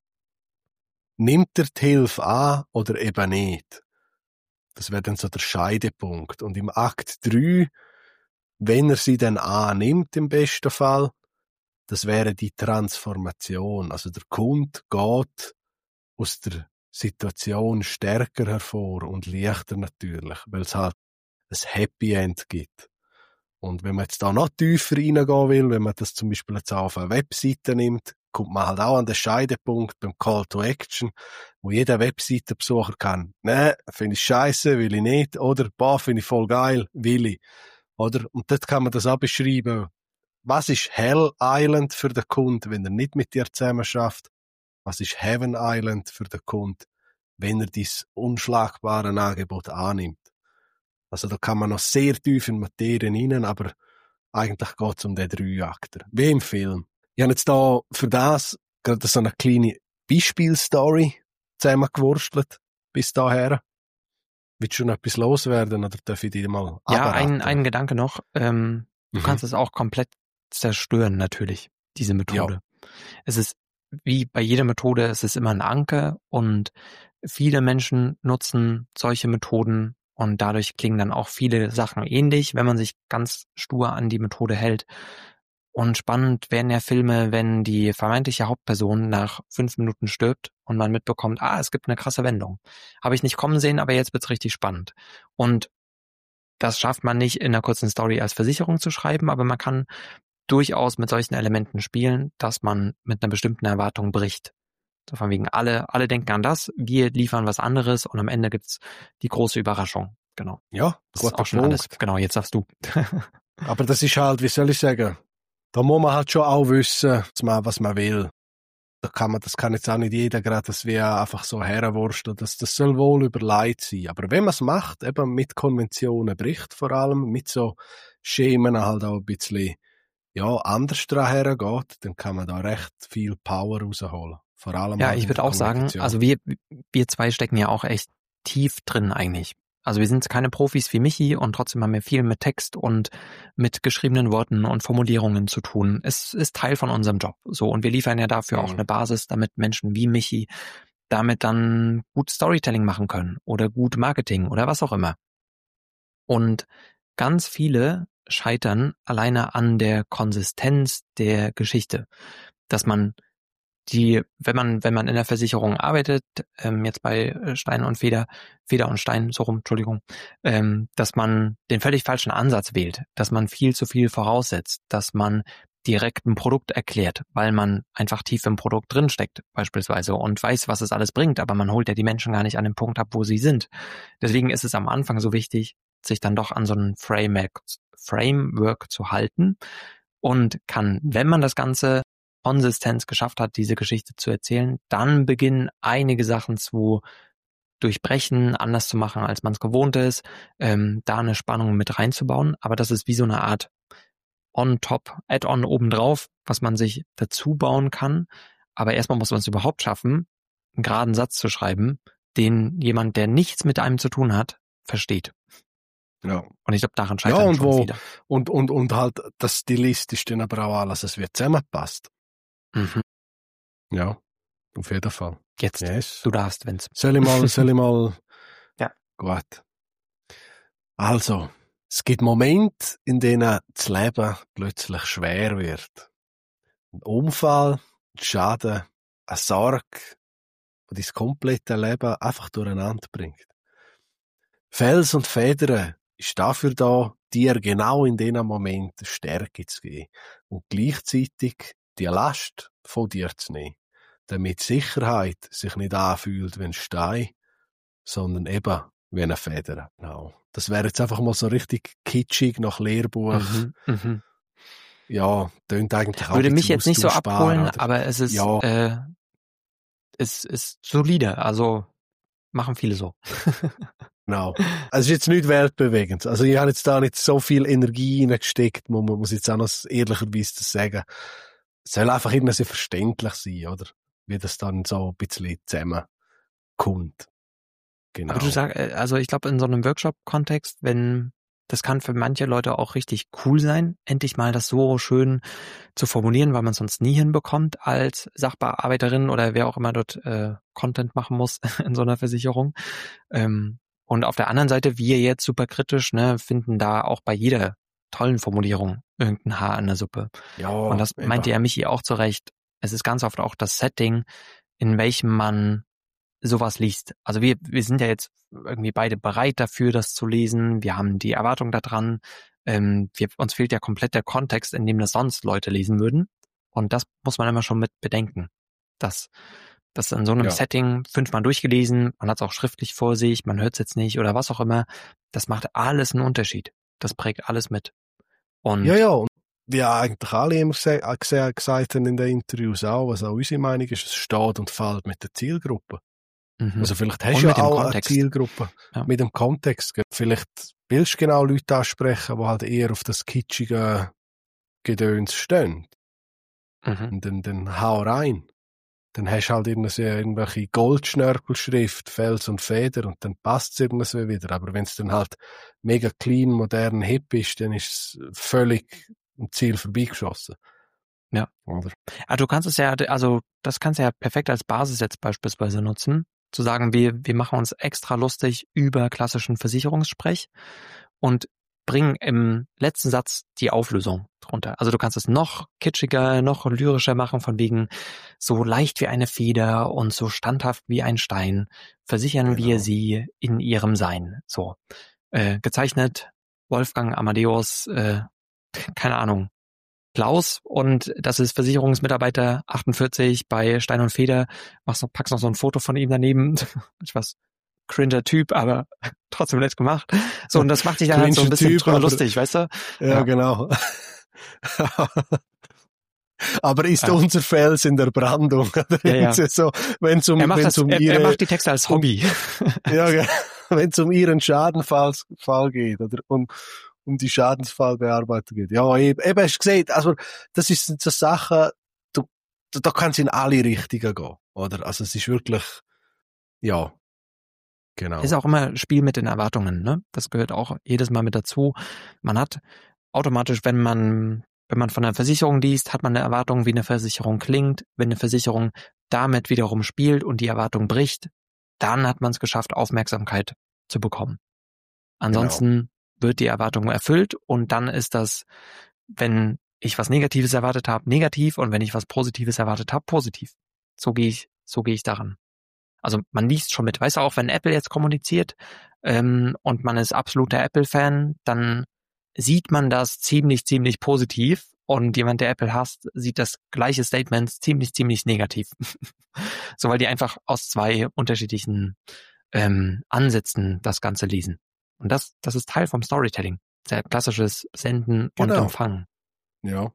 A: Nimmt er die Hilfe an oder eben nicht? Das wäre dann so der Scheidepunkt. Und im Akt drei, wenn er sie dann annimmt, im besten Fall, das wäre die Transformation. Also der Kunde geht aus der Situation stärker hervor und leichter natürlich, weil es halt ein Happy End gibt. Und wenn man jetzt da noch tiefer reingehen will, wenn man das zum Beispiel jetzt auch auf eine Webseite nimmt, kommt man halt auch an den Scheidepunkt beim Call to Action, wo jeder Webseitenbesucher kann, ne, finde ich scheiße, will ich nicht, oder, boah, finde ich voll geil, will ich. Oder? Und dort kann man das auch beschreiben. Was ist Hell Island für den Kunden, wenn er nicht mit dir zusammen schafft? Was ist Heaven Island für den Kunden, wenn er dieses unschlagbare Angebot annimmt? Also da kann man noch sehr tief in Materien hinein, aber eigentlich geht es um den Drei-Akter. Wie im Film. Ich habe jetzt da für das gerade so eine kleine Beispielstory zusammengewurstelt bis daher. Willst du noch etwas loswerden oder darf ich dir mal
B: Ja,
A: abraten?
B: ein, ein Gedanke noch. Ähm, du
A: Mhm.
B: kannst es auch komplett zerstören, natürlich, diese Methode. Es ist wie bei jeder Methode, es ist immer ein Anker und viele Menschen nutzen solche Methoden und dadurch klingen dann auch viele Sachen ähnlich, wenn man sich ganz stur an die Methode hält. Und spannend werden ja Filme, wenn die vermeintliche Hauptperson nach fünf Minuten stirbt und man mitbekommt, ah, es gibt eine krasse Wendung. Habe ich nicht kommen sehen, aber jetzt wird's richtig spannend. Und das schafft man nicht in einer kurzen Story als Versicherung zu schreiben, aber man kann durchaus mit solchen Elementen spielen, dass man mit einer bestimmten Erwartung bricht. So von wegen, alle, alle denken an das, wir liefern was anderes und am Ende gibt's die große Überraschung. Genau.
A: Ja,
B: das ist auch schon
A: Punkt.
B: alles. Genau, jetzt darfst du.
A: Aber das ist halt, wie soll ich sagen, da muss man halt schon auch wissen, was man will. Da kann man, das kann jetzt auch nicht jeder gerade, das wie einfach so herwursteln. Das, das soll wohl überlegt sein. Aber wenn man es macht, eben mit Konventionen bricht vor allem, mit so Schemen halt auch ein bisschen, ja, anders dran hergeht, dann kann man da recht viel Power rausholen. Vor allem
B: Ja,
A: halt
B: ich würde auch sagen, also wir, wir zwei stecken ja auch echt tief drin eigentlich. Also wir sind keine Profis wie Michi und trotzdem haben wir viel mit Text und mit geschriebenen Worten und Formulierungen zu tun. Es ist Teil von unserem Job. So, und wir liefern ja dafür mhm. auch eine Basis, damit Menschen wie Michi damit dann gut Storytelling machen können oder gut Marketing oder was auch immer. Und ganz viele scheitern alleine an der Konsistenz der Geschichte, dass man die, wenn man, wenn man in der Versicherung arbeitet, ähm, jetzt bei Stein und Feder, Feder und Stein, so rum, Entschuldigung, ähm, dass man den völlig falschen Ansatz wählt, dass man viel zu viel voraussetzt, dass man direkt ein Produkt erklärt, weil man einfach tief im Produkt drinsteckt, beispielsweise, und weiß, was es alles bringt, aber man holt ja die Menschen gar nicht an den Punkt ab, wo sie sind. Deswegen ist es am Anfang so wichtig, sich dann doch an so ein Framework, Framework zu halten und kann, wenn man das Ganze Konsistenz geschafft hat, diese Geschichte zu erzählen, dann beginnen einige Sachen zu durchbrechen, anders zu machen, als man es gewohnt ist, ähm, da eine Spannung mit reinzubauen. Aber das ist wie so eine Art On-Top, Add-on obendrauf, was man sich dazu bauen kann. Aber erstmal muss man es überhaupt schaffen, einen geraden Satz zu schreiben, den jemand, der nichts mit einem zu tun hat, versteht.
A: Ja.
B: Und ich glaube, daran scheitern
A: ja, und
B: schon
A: wo,
B: viele.
A: Und, und, und halt das stilistisch dann aber auch alles, es wird zusammenpasst.
B: Mhm.
A: Ja, auf jeden Fall.
B: Jetzt,
A: yes.
B: du darfst, wenn's.
A: Soll ich mal, soll ich mal?
B: Ja.
A: Gut. Also, es gibt Momente, in denen das Leben plötzlich schwer wird. Ein Unfall, ein Schaden, eine Sorge, die das komplette Leben einfach durcheinander bringt. Fels und Federn ist dafür da, dir genau in diesen Momenten Stärke zu geben und gleichzeitig die Last von dir zu nehmen, damit Sicherheit sich nicht anfühlt wie ein Stein, sondern eben wie eine Feder. Genau. Das wäre jetzt einfach mal so richtig kitschig nach Lehrbuch.
B: Mhm, mhm.
A: Ja, tönt eigentlich auch
B: würde mich jetzt nicht so abholen,
A: oder?
B: aber es ist,
A: ja.
B: äh, es ist solide, also machen viele so.
A: Genau. Also es ist jetzt nicht weltbewegend. Also ich habe jetzt da nicht so viel Energie reingesteckt, man muss jetzt auch noch ehrlicherweise das sagen. Es soll einfach irgendwie verständlich sein, oder? Wie das dann so ein bisschen zusammenkommt. Genau.
B: Aber du sagst, also ich glaube in so einem Workshop-Kontext, wenn, das kann für manche Leute auch richtig cool sein, endlich mal das so schön zu formulieren, weil man es sonst nie hinbekommt als Sachbearbeiterin oder wer auch immer dort äh, Content machen muss in so einer Versicherung. Ähm, und auf der anderen Seite, wir jetzt super kritisch, ne, finden da auch bei jeder tollen Formulierung irgendein Haar in der Suppe.
A: Ja,
B: und das
A: eben.
B: meinte ja Michi auch zu Recht. Es ist ganz oft auch das Setting, in welchem man sowas liest. Also wir, wir sind ja jetzt irgendwie beide bereit dafür, das zu lesen. Wir haben die Erwartung daran. Ähm, wir, uns fehlt ja komplett der Kontext, in dem das sonst Leute lesen würden. Und das muss man immer schon mit bedenken. Dass das in so einem
A: ja.
B: Setting fünfmal durchgelesen, man hat es auch schriftlich vor sich, man hört es jetzt nicht oder was auch immer. Das macht alles einen Unterschied. Das prägt alles mit. Und
A: ja, ja. Und wie eigentlich alle immer gesagt haben in den Interviews auch, was auch unsere Meinung ist, es steht und fällt mit der Zielgruppe.
B: Mhm.
A: Also vielleicht hast du ja auch Kontext. Eine Zielgruppe ja. mit dem Kontext. Vielleicht willst du genau Leute ansprechen, die halt eher auf das kitschige Gedöns stehen.
B: Mhm.
A: Und dann, dann hau rein. Dann hast du halt irgendwelche Goldschnörkelschrift, Fels und Feder und dann passt es irgendwie wieder. Aber wenn es dann halt mega clean, modern, hip ist, dann ist es völlig am Ziel vorbeigeschossen.
B: Ja.
A: Oder?
B: Aber du kannst es ja, also das kannst du ja perfekt als Basis jetzt beispielsweise nutzen, zu sagen, wir, wir machen uns extra lustig über klassischen Versicherungssprech und bring im letzten Satz die Auflösung drunter. Also du kannst es noch kitschiger, noch lyrischer machen, von wegen so leicht wie eine Feder und so standhaft wie ein Stein, versichern
A: Genau.
B: wir sie in ihrem Sein. So, äh, gezeichnet Wolfgang Amadeus, äh, keine Ahnung, Klaus, und das ist Versicherungsmitarbeiter achtundvierzig bei Stein und Feder. Machst noch, packst noch so ein Foto von ihm daneben. Etwas cringer Typ, aber trotzdem nett gemacht. So, und das macht dich dann halt so ein bisschen
A: Typ,
B: drüber
A: aber-
B: lustig, weißt du?
A: Ja,
B: Ja.
A: genau. Aber ist
B: Ja.
A: unser Fels in der Brandung?
B: Ja, ja.
A: So, wenn es um,
B: Er macht,
A: wenn's
B: das,
A: um
B: er,
A: ihre,
B: er macht die Texte als Hobby.
A: ja, ge- wenn es um ihren Schadenfall Fall geht oder um, um die Schadensfallbearbeitung geht. Ja, eben, eben hast du gesehen, also das ist so Sachen, du, da, da kann es in alle Richtungen gehen, oder? Also es ist wirklich, ja, genau.
B: Ist auch immer Spiel mit den Erwartungen, ne? Das gehört auch jedes Mal mit dazu. Man hat automatisch, wenn man, wenn man von einer Versicherung liest, hat man eine Erwartung, wie eine Versicherung klingt. Wenn eine Versicherung damit wiederum spielt und die Erwartung bricht, dann hat man es geschafft, Aufmerksamkeit zu bekommen. Ansonsten wird die Erwartung erfüllt und dann ist das, wenn ich was Negatives erwartet habe, negativ, und wenn ich was Positives erwartet habe, positiv. So gehe ich, so gehe ich daran. Also man liest schon mit, weißt du, auch wenn Apple jetzt kommuniziert ähm, und man ist absoluter Apple-Fan, dann sieht man das ziemlich, ziemlich positiv, und jemand, der Apple hasst, sieht das gleiche Statement ziemlich, ziemlich negativ. So, weil die einfach aus zwei unterschiedlichen ähm, Ansätzen das Ganze lesen. Und das, das ist Teil vom Storytelling. Sehr klassisches Senden und
A: Genau.
B: Empfangen.
A: Ja.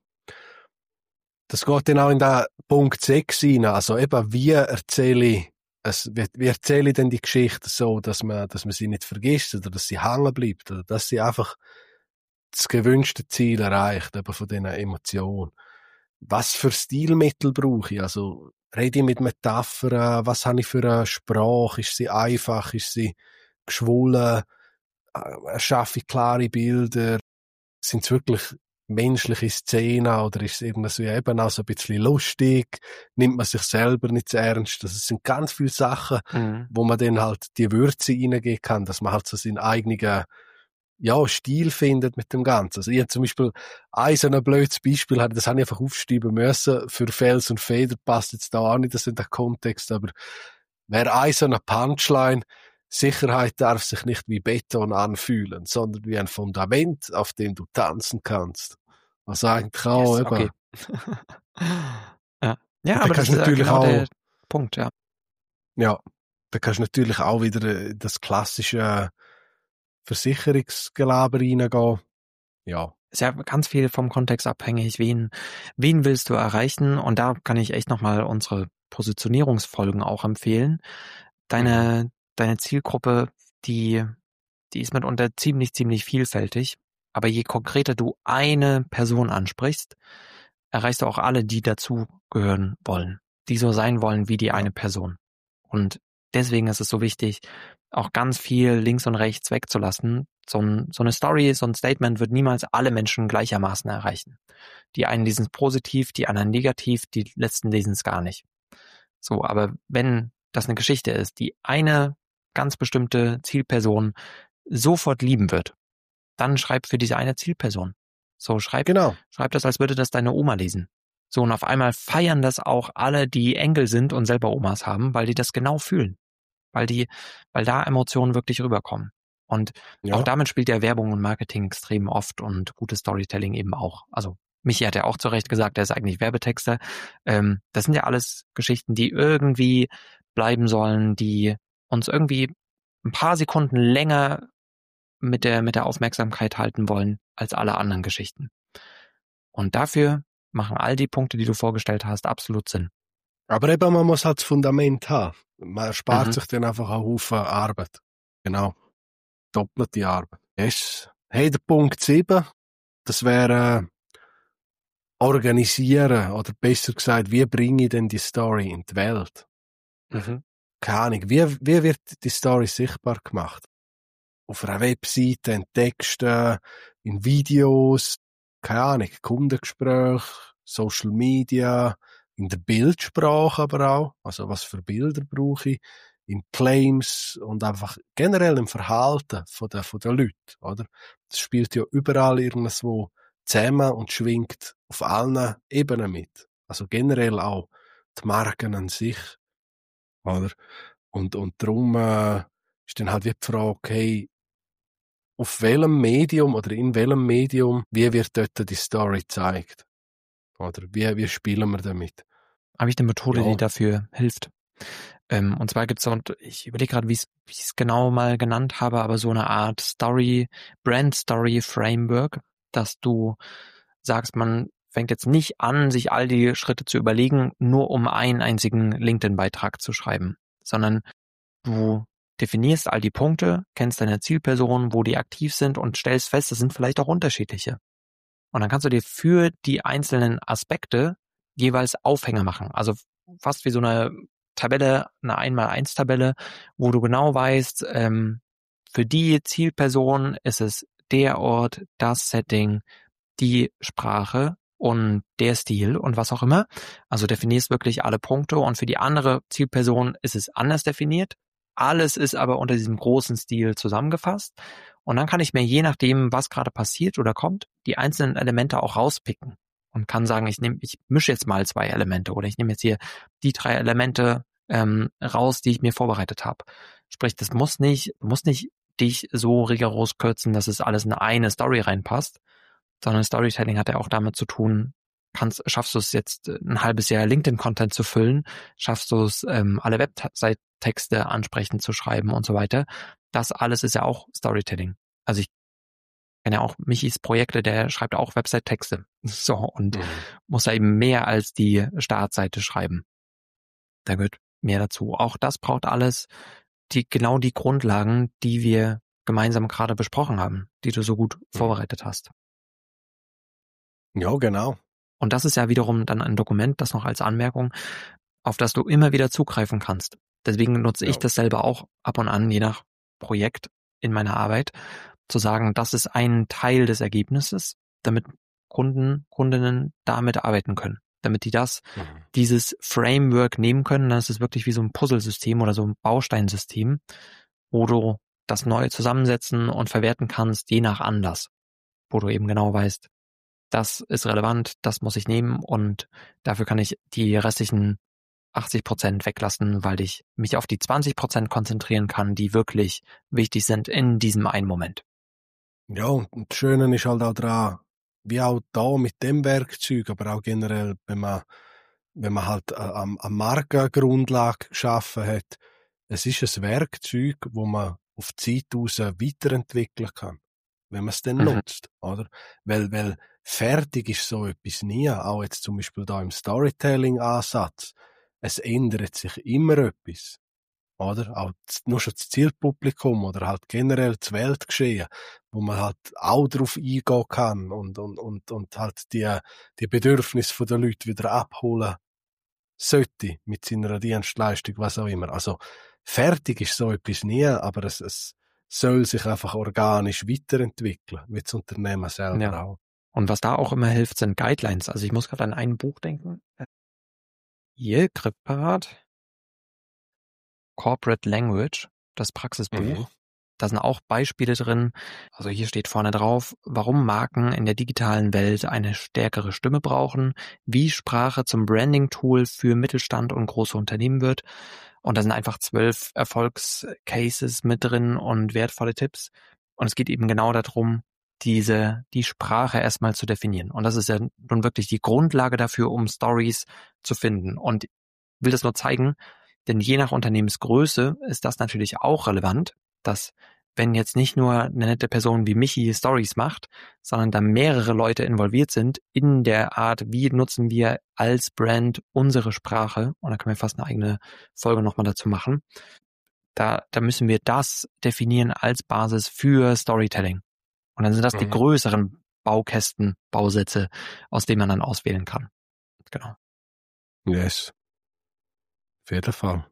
A: Das geht dann auch in den Punkt sechs rein. Also eben, wie erzähle ich, es, wie, wie erzähle ich denn die Geschichte so, dass man, dass man sie nicht vergisst oder dass sie hängen bleibt oder dass sie einfach das gewünschte Ziel erreicht, eben von diesen Emotionen. Was für Stilmittel brauche ich? Also, rede ich mit Metaphern? Was habe ich für eine Sprache? Ist sie einfach? Ist sie geschwollen? Erschaffe ich klare Bilder? Sind es wirklich menschliche Szenen oder ist es irgendwie eben auch so ein bisschen lustig? Nimmt man sich selber nicht zu ernst? Das sind ganz viele Sachen,
B: Mhm.
A: wo man dann halt die Würze reingeben kann, dass man halt so seinen eigenen, ja, Stil findet mit dem Ganzen. Also ich habe zum Beispiel ein so ein blödes Beispiel, das habe ich einfach aufschreiben müssen, für Fels und Feder passt jetzt da auch nicht, das ist der Kontext, aber wäre ein so eine Punchline: Sicherheit darf sich nicht wie Beton anfühlen, sondern wie ein Fundament, auf dem du tanzen kannst. Was eigentlich auch,
B: Yes,
A: eben.
B: okay. Ja, ja,
A: Da
B: aber das
A: kannst
B: ist
A: du
B: ja
A: natürlich
B: genau
A: auch,
B: der Punkt, ja.
A: ja, da kannst du natürlich auch wieder äh, das klassische Versicherungsgelaber reingehen. Ja.
B: Ist ja ganz viel vom Kontext abhängig, wen, wen willst du erreichen, und da kann ich echt nochmal unsere Positionierungsfolgen auch empfehlen. Deine, mhm. deine Zielgruppe, die, die ist mitunter ziemlich, ziemlich vielfältig, aber je konkreter du eine Person ansprichst, erreichst du auch alle, die dazugehören wollen, die so sein wollen wie die ja. eine Person. Und deswegen ist es so wichtig, auch ganz viel links und rechts wegzulassen. So, ein, so eine Story, so ein Statement wird niemals alle Menschen gleichermaßen erreichen. Die einen lesen es positiv, die anderen negativ, die letzten lesen es gar nicht. So, aber wenn das eine Geschichte ist, die eine ganz bestimmte Zielperson sofort lieben wird, dann schreib für diese eine Zielperson. So, schreib,
A: genau.
B: schreib das, als würde das deine Oma lesen. So, und auf einmal feiern das auch alle, die Enkel sind und selber Omas haben, weil die das genau fühlen. Weil die, weil da Emotionen wirklich rüberkommen. Und ja. auch damit spielt ja Werbung und Marketing extrem oft und gutes Storytelling eben auch. Also Michi hat ja auch zu Recht gesagt, er ist eigentlich Werbetexter. Ähm, das sind ja alles Geschichten, die irgendwie bleiben sollen, die uns irgendwie ein paar Sekunden länger mit der, mit der Aufmerksamkeit halten wollen als alle anderen Geschichten. Und dafür machen all die Punkte, die du vorgestellt hast, absolut Sinn.
A: Aber eben, man muss halt das Fundament haben. Man spart
B: Mhm.
A: sich dann einfach einen Haufen Arbeit. Genau. Doppelte Arbeit. Yes. Hey, der Punkt sieben, das wäre äh, organisieren, oder besser gesagt, wie bringe ich denn die Story in die Welt?
B: Mhm.
A: Keine Ahnung, wie, wie wird die Story sichtbar gemacht? Auf einer Webseite, in Texten, in Videos, keine Ahnung, Kundengespräche, Social Media, in der Bildsprache aber auch. Also was für Bilder brauche ich? in Claims und einfach generell im Verhalten von der, von der Leute, oder? Das spielt ja überall irgendwo zusammen und schwingt auf allen Ebenen mit. Also generell auch die Marken an sich, oder? Und, und darum äh, ist dann halt wie die Frage, hey, auf welchem Medium oder in welchem Medium, wie wird dort die Story gezeigt? Oder wie, wie spielen wir damit?
B: Habe ich eine Methode,
A: Ja.
B: die dafür hilft? Ähm, und zwar gibt's so, und ich überlege gerade, wie ich es genau mal genannt habe, aber so eine Art Story, Brand Story Framework, dass du sagst, man fängt jetzt nicht an, sich all die Schritte zu überlegen, nur um einen einzigen LinkedIn-Beitrag zu schreiben, sondern du definierst all die Punkte, kennst deine Zielpersonen, wo die aktiv sind und stellst fest, das sind vielleicht auch unterschiedliche. Und dann kannst du dir für die einzelnen Aspekte jeweils Aufhänger machen. Also fast wie so eine Tabelle, eine eins mal eins Tabelle, wo du genau weißt, ähm, für die Zielperson ist es der Ort, das Setting, die Sprache und der Stil und was auch immer. Also definierst wirklich alle Punkte und für die andere Zielperson ist es anders definiert. Alles ist aber unter diesem großen Stil zusammengefasst. Und dann kann ich mir je nachdem, was gerade passiert oder kommt, die einzelnen Elemente auch rauspicken und kann sagen, ich nehme, ich mische jetzt mal zwei Elemente oder ich nehme jetzt hier die drei Elemente ähm, raus, die ich mir vorbereitet habe. Sprich, das muss nicht, muss nicht dich so rigoros kürzen, dass es alles in eine Story reinpasst, sondern Storytelling hat ja auch damit zu tun, kannst, schaffst du es jetzt ein halbes Jahr LinkedIn-Content zu füllen, schaffst du es, ähm, alle Website-Texte ansprechend zu schreiben und so weiter. Das alles ist ja auch Storytelling. Also ich kenne ja auch Michis Projekte, der schreibt auch Website-Texte. So, und mhm. muss da eben mehr als die Startseite schreiben. Da gehört mehr dazu. Auch das braucht alles die, genau die Grundlagen, die wir gemeinsam gerade besprochen haben, die du so gut mhm. vorbereitet hast.
A: Ja, genau.
B: Und das ist ja wiederum dann ein Dokument, das noch als Anmerkung, auf das du immer wieder zugreifen kannst. Deswegen nutze ja. ich das selber auch ab und an, je nach Projekt in meiner Arbeit, zu sagen, das ist ein Teil des Ergebnisses, damit Kunden, Kundinnen damit arbeiten können. Damit die das, mhm. dieses Framework nehmen können, dann ist es wirklich wie so ein Puzzlesystem oder so ein Bausteinsystem, wo du das neu zusammensetzen und verwerten kannst, je nach Anlass. Wo du eben genau weißt, das ist relevant, das muss ich nehmen und dafür kann ich die restlichen achtzig Prozent weglassen, weil ich mich auf die zwanzig Prozent konzentrieren kann, die wirklich wichtig sind in diesem einen Moment.
A: Ja, und das Schöne ist halt auch dran, wie auch da mit dem Werkzeug, aber auch generell, wenn man, wenn man halt eine, eine Markengrundlage geschaffen hat, es ist ein Werkzeug, wo man auf die Zeit raus weiterentwickeln kann, wenn man es dann mhm. nutzt, oder? Weil, weil fertig ist so etwas nie, auch jetzt zum Beispiel da im Storytelling-Ansatz. Es ändert sich immer etwas, oder? Auch nur schon das Zielpublikum oder halt generell das Weltgeschehen, wo man halt auch drauf eingehen kann und, und, und, und halt die, die Bedürfnisse der Leute wieder abholen sollte mit seiner Dienstleistung, was auch immer. Also fertig ist so etwas nie, aber es, es soll sich einfach organisch weiterentwickeln, wie das Unternehmen selber ja. auch.
B: Und was da auch immer hilft, sind Guidelines. Also ich muss gerade an ein Buch denken. Hier, griffparat. Corporate Language, das Praxisbuch. Mhm. Da sind auch Beispiele drin. Also hier steht vorne drauf, warum Marken in der digitalen Welt eine stärkere Stimme brauchen, wie Sprache zum Branding-Tool für Mittelstand und große Unternehmen wird. Und da sind einfach zwölf Erfolgscases mit drin und wertvolle Tipps. Und es geht eben genau darum, diese, die Sprache erstmal zu definieren. Und das ist ja nun wirklich die Grundlage dafür, um Stories zu finden. Und ich will das nur zeigen, denn je nach Unternehmensgröße ist das natürlich auch relevant, dass wenn jetzt nicht nur eine nette Person wie Michi Stories macht, sondern da mehrere Leute involviert sind in der Art, wie nutzen wir als Brand unsere Sprache, und da können wir fast eine eigene Folge nochmal dazu machen, da, da müssen wir das definieren als Basis für Storytelling. Und dann sind das mhm. die größeren Baukästen, Bausätze, aus denen man dann auswählen kann. Genau.
A: Yes. Auf jeden Fall.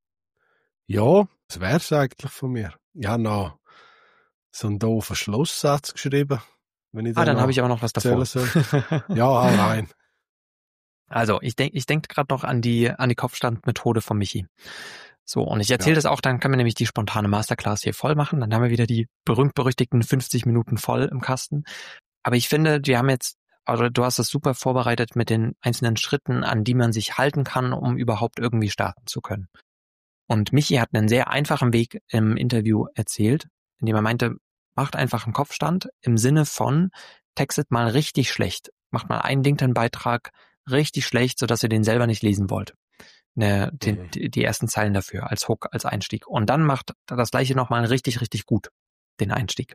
A: Ja, das wär's eigentlich von mir. Ich habe noch so einen doofen Schlusssatz geschrieben. Wenn ich
B: ah, dann habe ich auch noch was davor.
A: Soll. Ja, hau rein.
B: Also, ich denke ich denk gerade noch an die, an die Kopfstandmethode von Michi. So, und ich erzähle
A: Ja.
B: das auch, dann können wir nämlich die spontane Masterclass hier voll machen. Dann haben wir wieder die berühmt-berüchtigten fünfzig Minuten voll im Kasten. Aber ich finde, wir haben jetzt, also du hast das super vorbereitet mit den einzelnen Schritten, an die man sich halten kann, um überhaupt irgendwie starten zu können. Und Michi hat einen sehr einfachen Weg im Interview erzählt, indem er meinte, macht einfach einen Kopfstand im Sinne von, textet mal richtig schlecht. Macht mal einen LinkedIn-Beitrag richtig schlecht, sodass ihr den selber nicht lesen wollt. Ne, die,
A: Mhm.
B: die ersten Zeilen dafür als Hook, als Einstieg. Und dann macht das gleiche nochmal richtig, richtig gut, den Einstieg.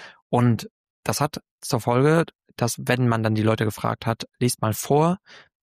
B: Und das hat zur Folge, dass wenn man dann die Leute gefragt hat, lest mal vor,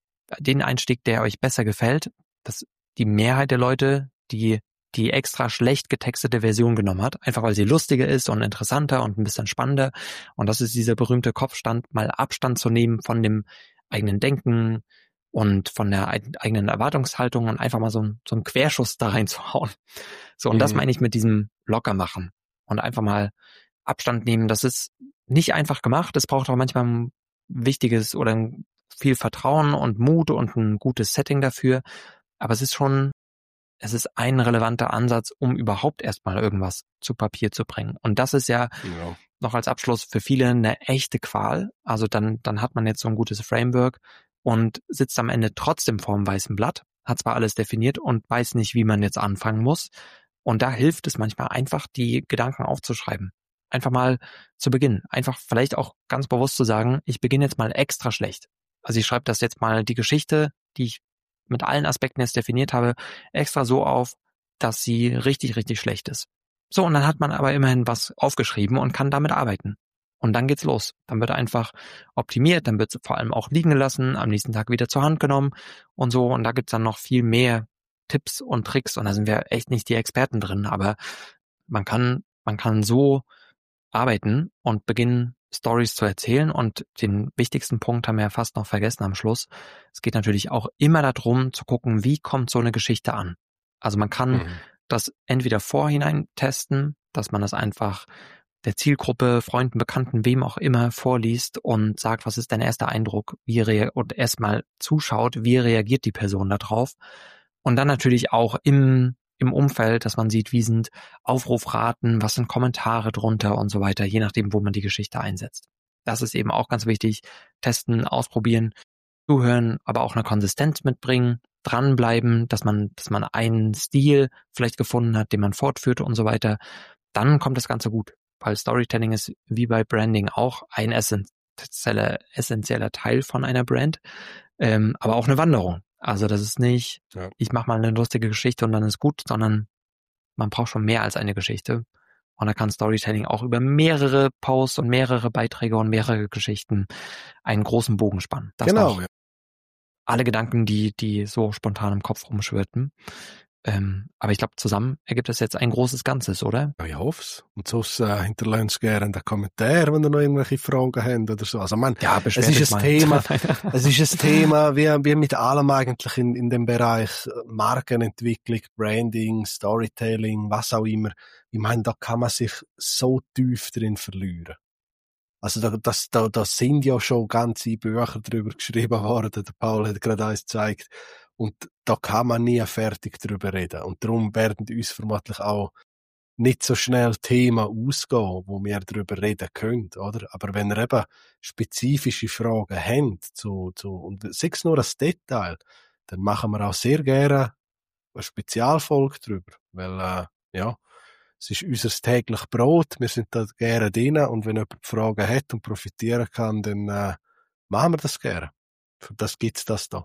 B: den Einstieg, der euch besser gefällt, dass die Mehrheit der Leute, die die extra schlecht getextete Version genommen hat, einfach weil sie lustiger ist und interessanter und ein bisschen spannender. Und das ist dieser berühmte Kopfstand, mal Abstand zu nehmen von dem eigenen Denken und von der eigenen Erwartungshaltung und einfach mal so, ein, so einen Querschuss da reinzuhauen. So, und mhm. das meine ich mit diesem locker machen und einfach mal Abstand nehmen. Das ist nicht einfach gemacht. Es braucht auch manchmal ein wichtiges oder ein viel Vertrauen und Mut und ein gutes Setting dafür. Aber es ist schon, es ist ein relevanter Ansatz, um überhaupt erstmal irgendwas zu Papier zu bringen. Und das ist ja, ja noch als Abschluss für viele eine echte Qual. Also dann, dann hat man jetzt so ein gutes Framework und sitzt am Ende trotzdem vor dem weißen Blatt, hat zwar alles definiert und weiß nicht, wie man jetzt anfangen muss. Und da hilft es manchmal einfach, die Gedanken aufzuschreiben. Einfach mal zu beginnen. Einfach vielleicht auch ganz bewusst zu sagen, ich beginne jetzt mal extra schlecht. Also ich schreibe das jetzt mal, die Geschichte, die ich mit allen Aspekten jetzt definiert habe, extra so auf, dass sie richtig, richtig schlecht ist. So, und dann hat man aber immerhin was aufgeschrieben und kann damit arbeiten. Und dann geht's los. Dann wird einfach optimiert, dann wird es vor allem auch liegen gelassen, am nächsten Tag wieder zur Hand genommen und so. Und da gibt's dann noch viel mehr Tipps und Tricks und da sind wir echt nicht die Experten drin, aber man kann, man kann so arbeiten und beginnen, Stories zu erzählen. Und den wichtigsten Punkt haben wir ja fast noch vergessen am Schluss. Es geht natürlich auch immer darum zu gucken, wie kommt so eine Geschichte an. Also man kann mhm. das entweder vorhinein testen, dass man das einfach der Zielgruppe, Freunden, Bekannten, wem auch immer vorliest und sagt, was ist dein erster Eindruck, wie rea- und erstmal zuschaut, wie reagiert die Person da drauf. Und dann natürlich auch im im Umfeld, dass man sieht, wie sind Aufrufraten, was sind Kommentare drunter und so weiter, je nachdem, wo man die Geschichte einsetzt. Das ist eben auch ganz wichtig. Testen, ausprobieren, zuhören, aber auch eine Konsistenz mitbringen, dranbleiben, dass man, dass man einen Stil vielleicht gefunden hat, den man fortführt und so weiter. Dann kommt das Ganze gut, weil Storytelling ist wie bei Branding auch ein essentieller, essentieller Teil von einer Brand, ähm, aber auch eine Wanderung. Also das ist nicht, ja. ich mache mal eine lustige Geschichte und dann ist gut, sondern man braucht schon mehr als eine Geschichte. Und da kann Storytelling auch über mehrere Posts und mehrere Beiträge und mehrere Geschichten einen großen Bogen spannen. Das
A: genau. Ja.
B: Alle Gedanken, die die so spontan im Kopf rumschwirrten. Ähm, aber ich glaube, zusammen ergibt das jetzt ein großes Ganzes, oder?
A: Ja, ich hoffe es. Und sonst äh, hinterlasst gerne einen Kommentar, wenn ihr noch irgendwelche Fragen habt oder so. Also man,
B: ja,
A: es ist ein Thema, es ist ein Thema, wie, wie mit allem eigentlich in, in dem Bereich Markenentwicklung, Branding, Storytelling, was auch immer. Ich meine, da kann man sich so tief drin verlieren. Also da, das, da, da sind ja schon ganze Bücher drüber geschrieben worden. Der Paul hat gerade eins gezeigt. Und da kann man nie fertig drüber reden. Und darum werden uns vermutlich auch nicht so schnell Themen ausgehen, wo wir drüber reden können, oder? Aber wenn ihr eben spezifische Fragen habt, zu, zu, und sei es nur als Detail, dann machen wir auch sehr gerne eine Spezialfolge drüber. Weil, äh, ja, es ist unser täglich Brot. Wir sind da gerne drin. Und wenn jemand Fragen hat und profitieren kann, dann äh, machen wir das gerne. Für das gibt's das da.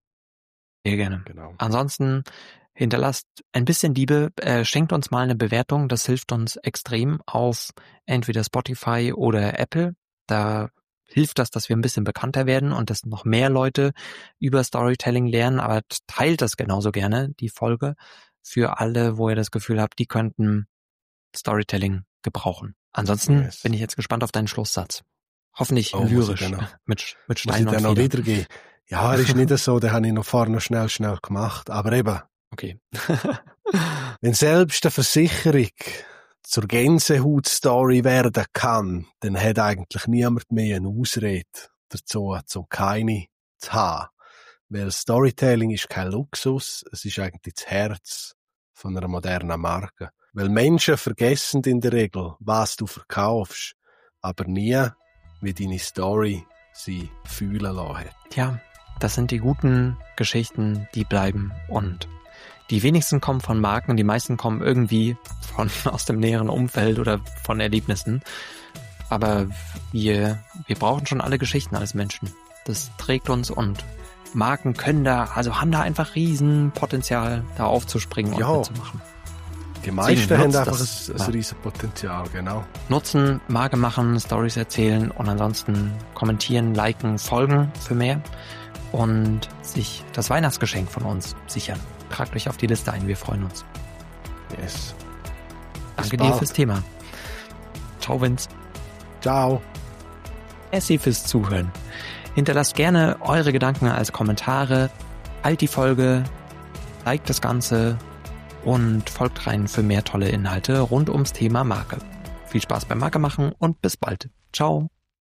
B: Sehr gerne.
A: Genau.
B: Ansonsten hinterlasst ein bisschen Liebe, äh, schenkt uns mal eine Bewertung, das hilft uns extrem auf entweder Spotify oder Apple. Da hilft das, dass wir ein bisschen bekannter werden und dass noch mehr Leute über Storytelling lernen, aber teilt das genauso gerne, die Folge, für alle, wo ihr das Gefühl habt, die könnten Storytelling gebrauchen. Ansonsten yes. bin ich jetzt gespannt auf deinen Schlusssatz. Hoffentlich oh, lyrisch, mit, mit Stein und
A: noch wiedergeben. Ja, er ist nicht so, den habe ich noch vorne schnell, schnell gemacht. Aber eben,
B: okay.
A: wenn selbst eine Versicherung zur Gänsehaut-Story werden kann, dann hat eigentlich niemand mehr eine Ausrede dazu, um keine zu haben. Weil Storytelling ist kein Luxus, es ist eigentlich das Herz von einer modernen Marke. Weil Menschen vergessen in der Regel, was du verkaufst, aber nie, wie deine Story sie fühlen lassen hat.
B: Ja, das sind die guten Geschichten, die bleiben, und die wenigsten kommen von Marken, die meisten kommen irgendwie von aus dem näheren Umfeld oder von Erlebnissen. Aber wir, wir brauchen schon alle Geschichten als Menschen. Das trägt uns, und Marken können da, also haben da einfach Riesenpotenzial, da aufzuspringen und
A: ja.
B: mitzumachen.
A: Die meisten haben einfach
B: das,
A: ein, ein riesen Potenzial, genau.
B: Nutzen, Marke machen, Stories erzählen und ansonsten kommentieren, liken, folgen für mehr und sich das Weihnachtsgeschenk von uns sichern. Tragt euch auf die Liste ein, wir freuen uns.
A: Yes.
B: Danke dir fürs Thema. Ciao, Vince.
A: Ciao.
B: Merci fürs Zuhören. Hinterlasst gerne eure Gedanken als Kommentare, teilt die Folge, liked das Ganze und folgt rein für mehr tolle Inhalte rund ums Thema Marke. Viel Spaß beim Marke machen und bis bald. Ciao.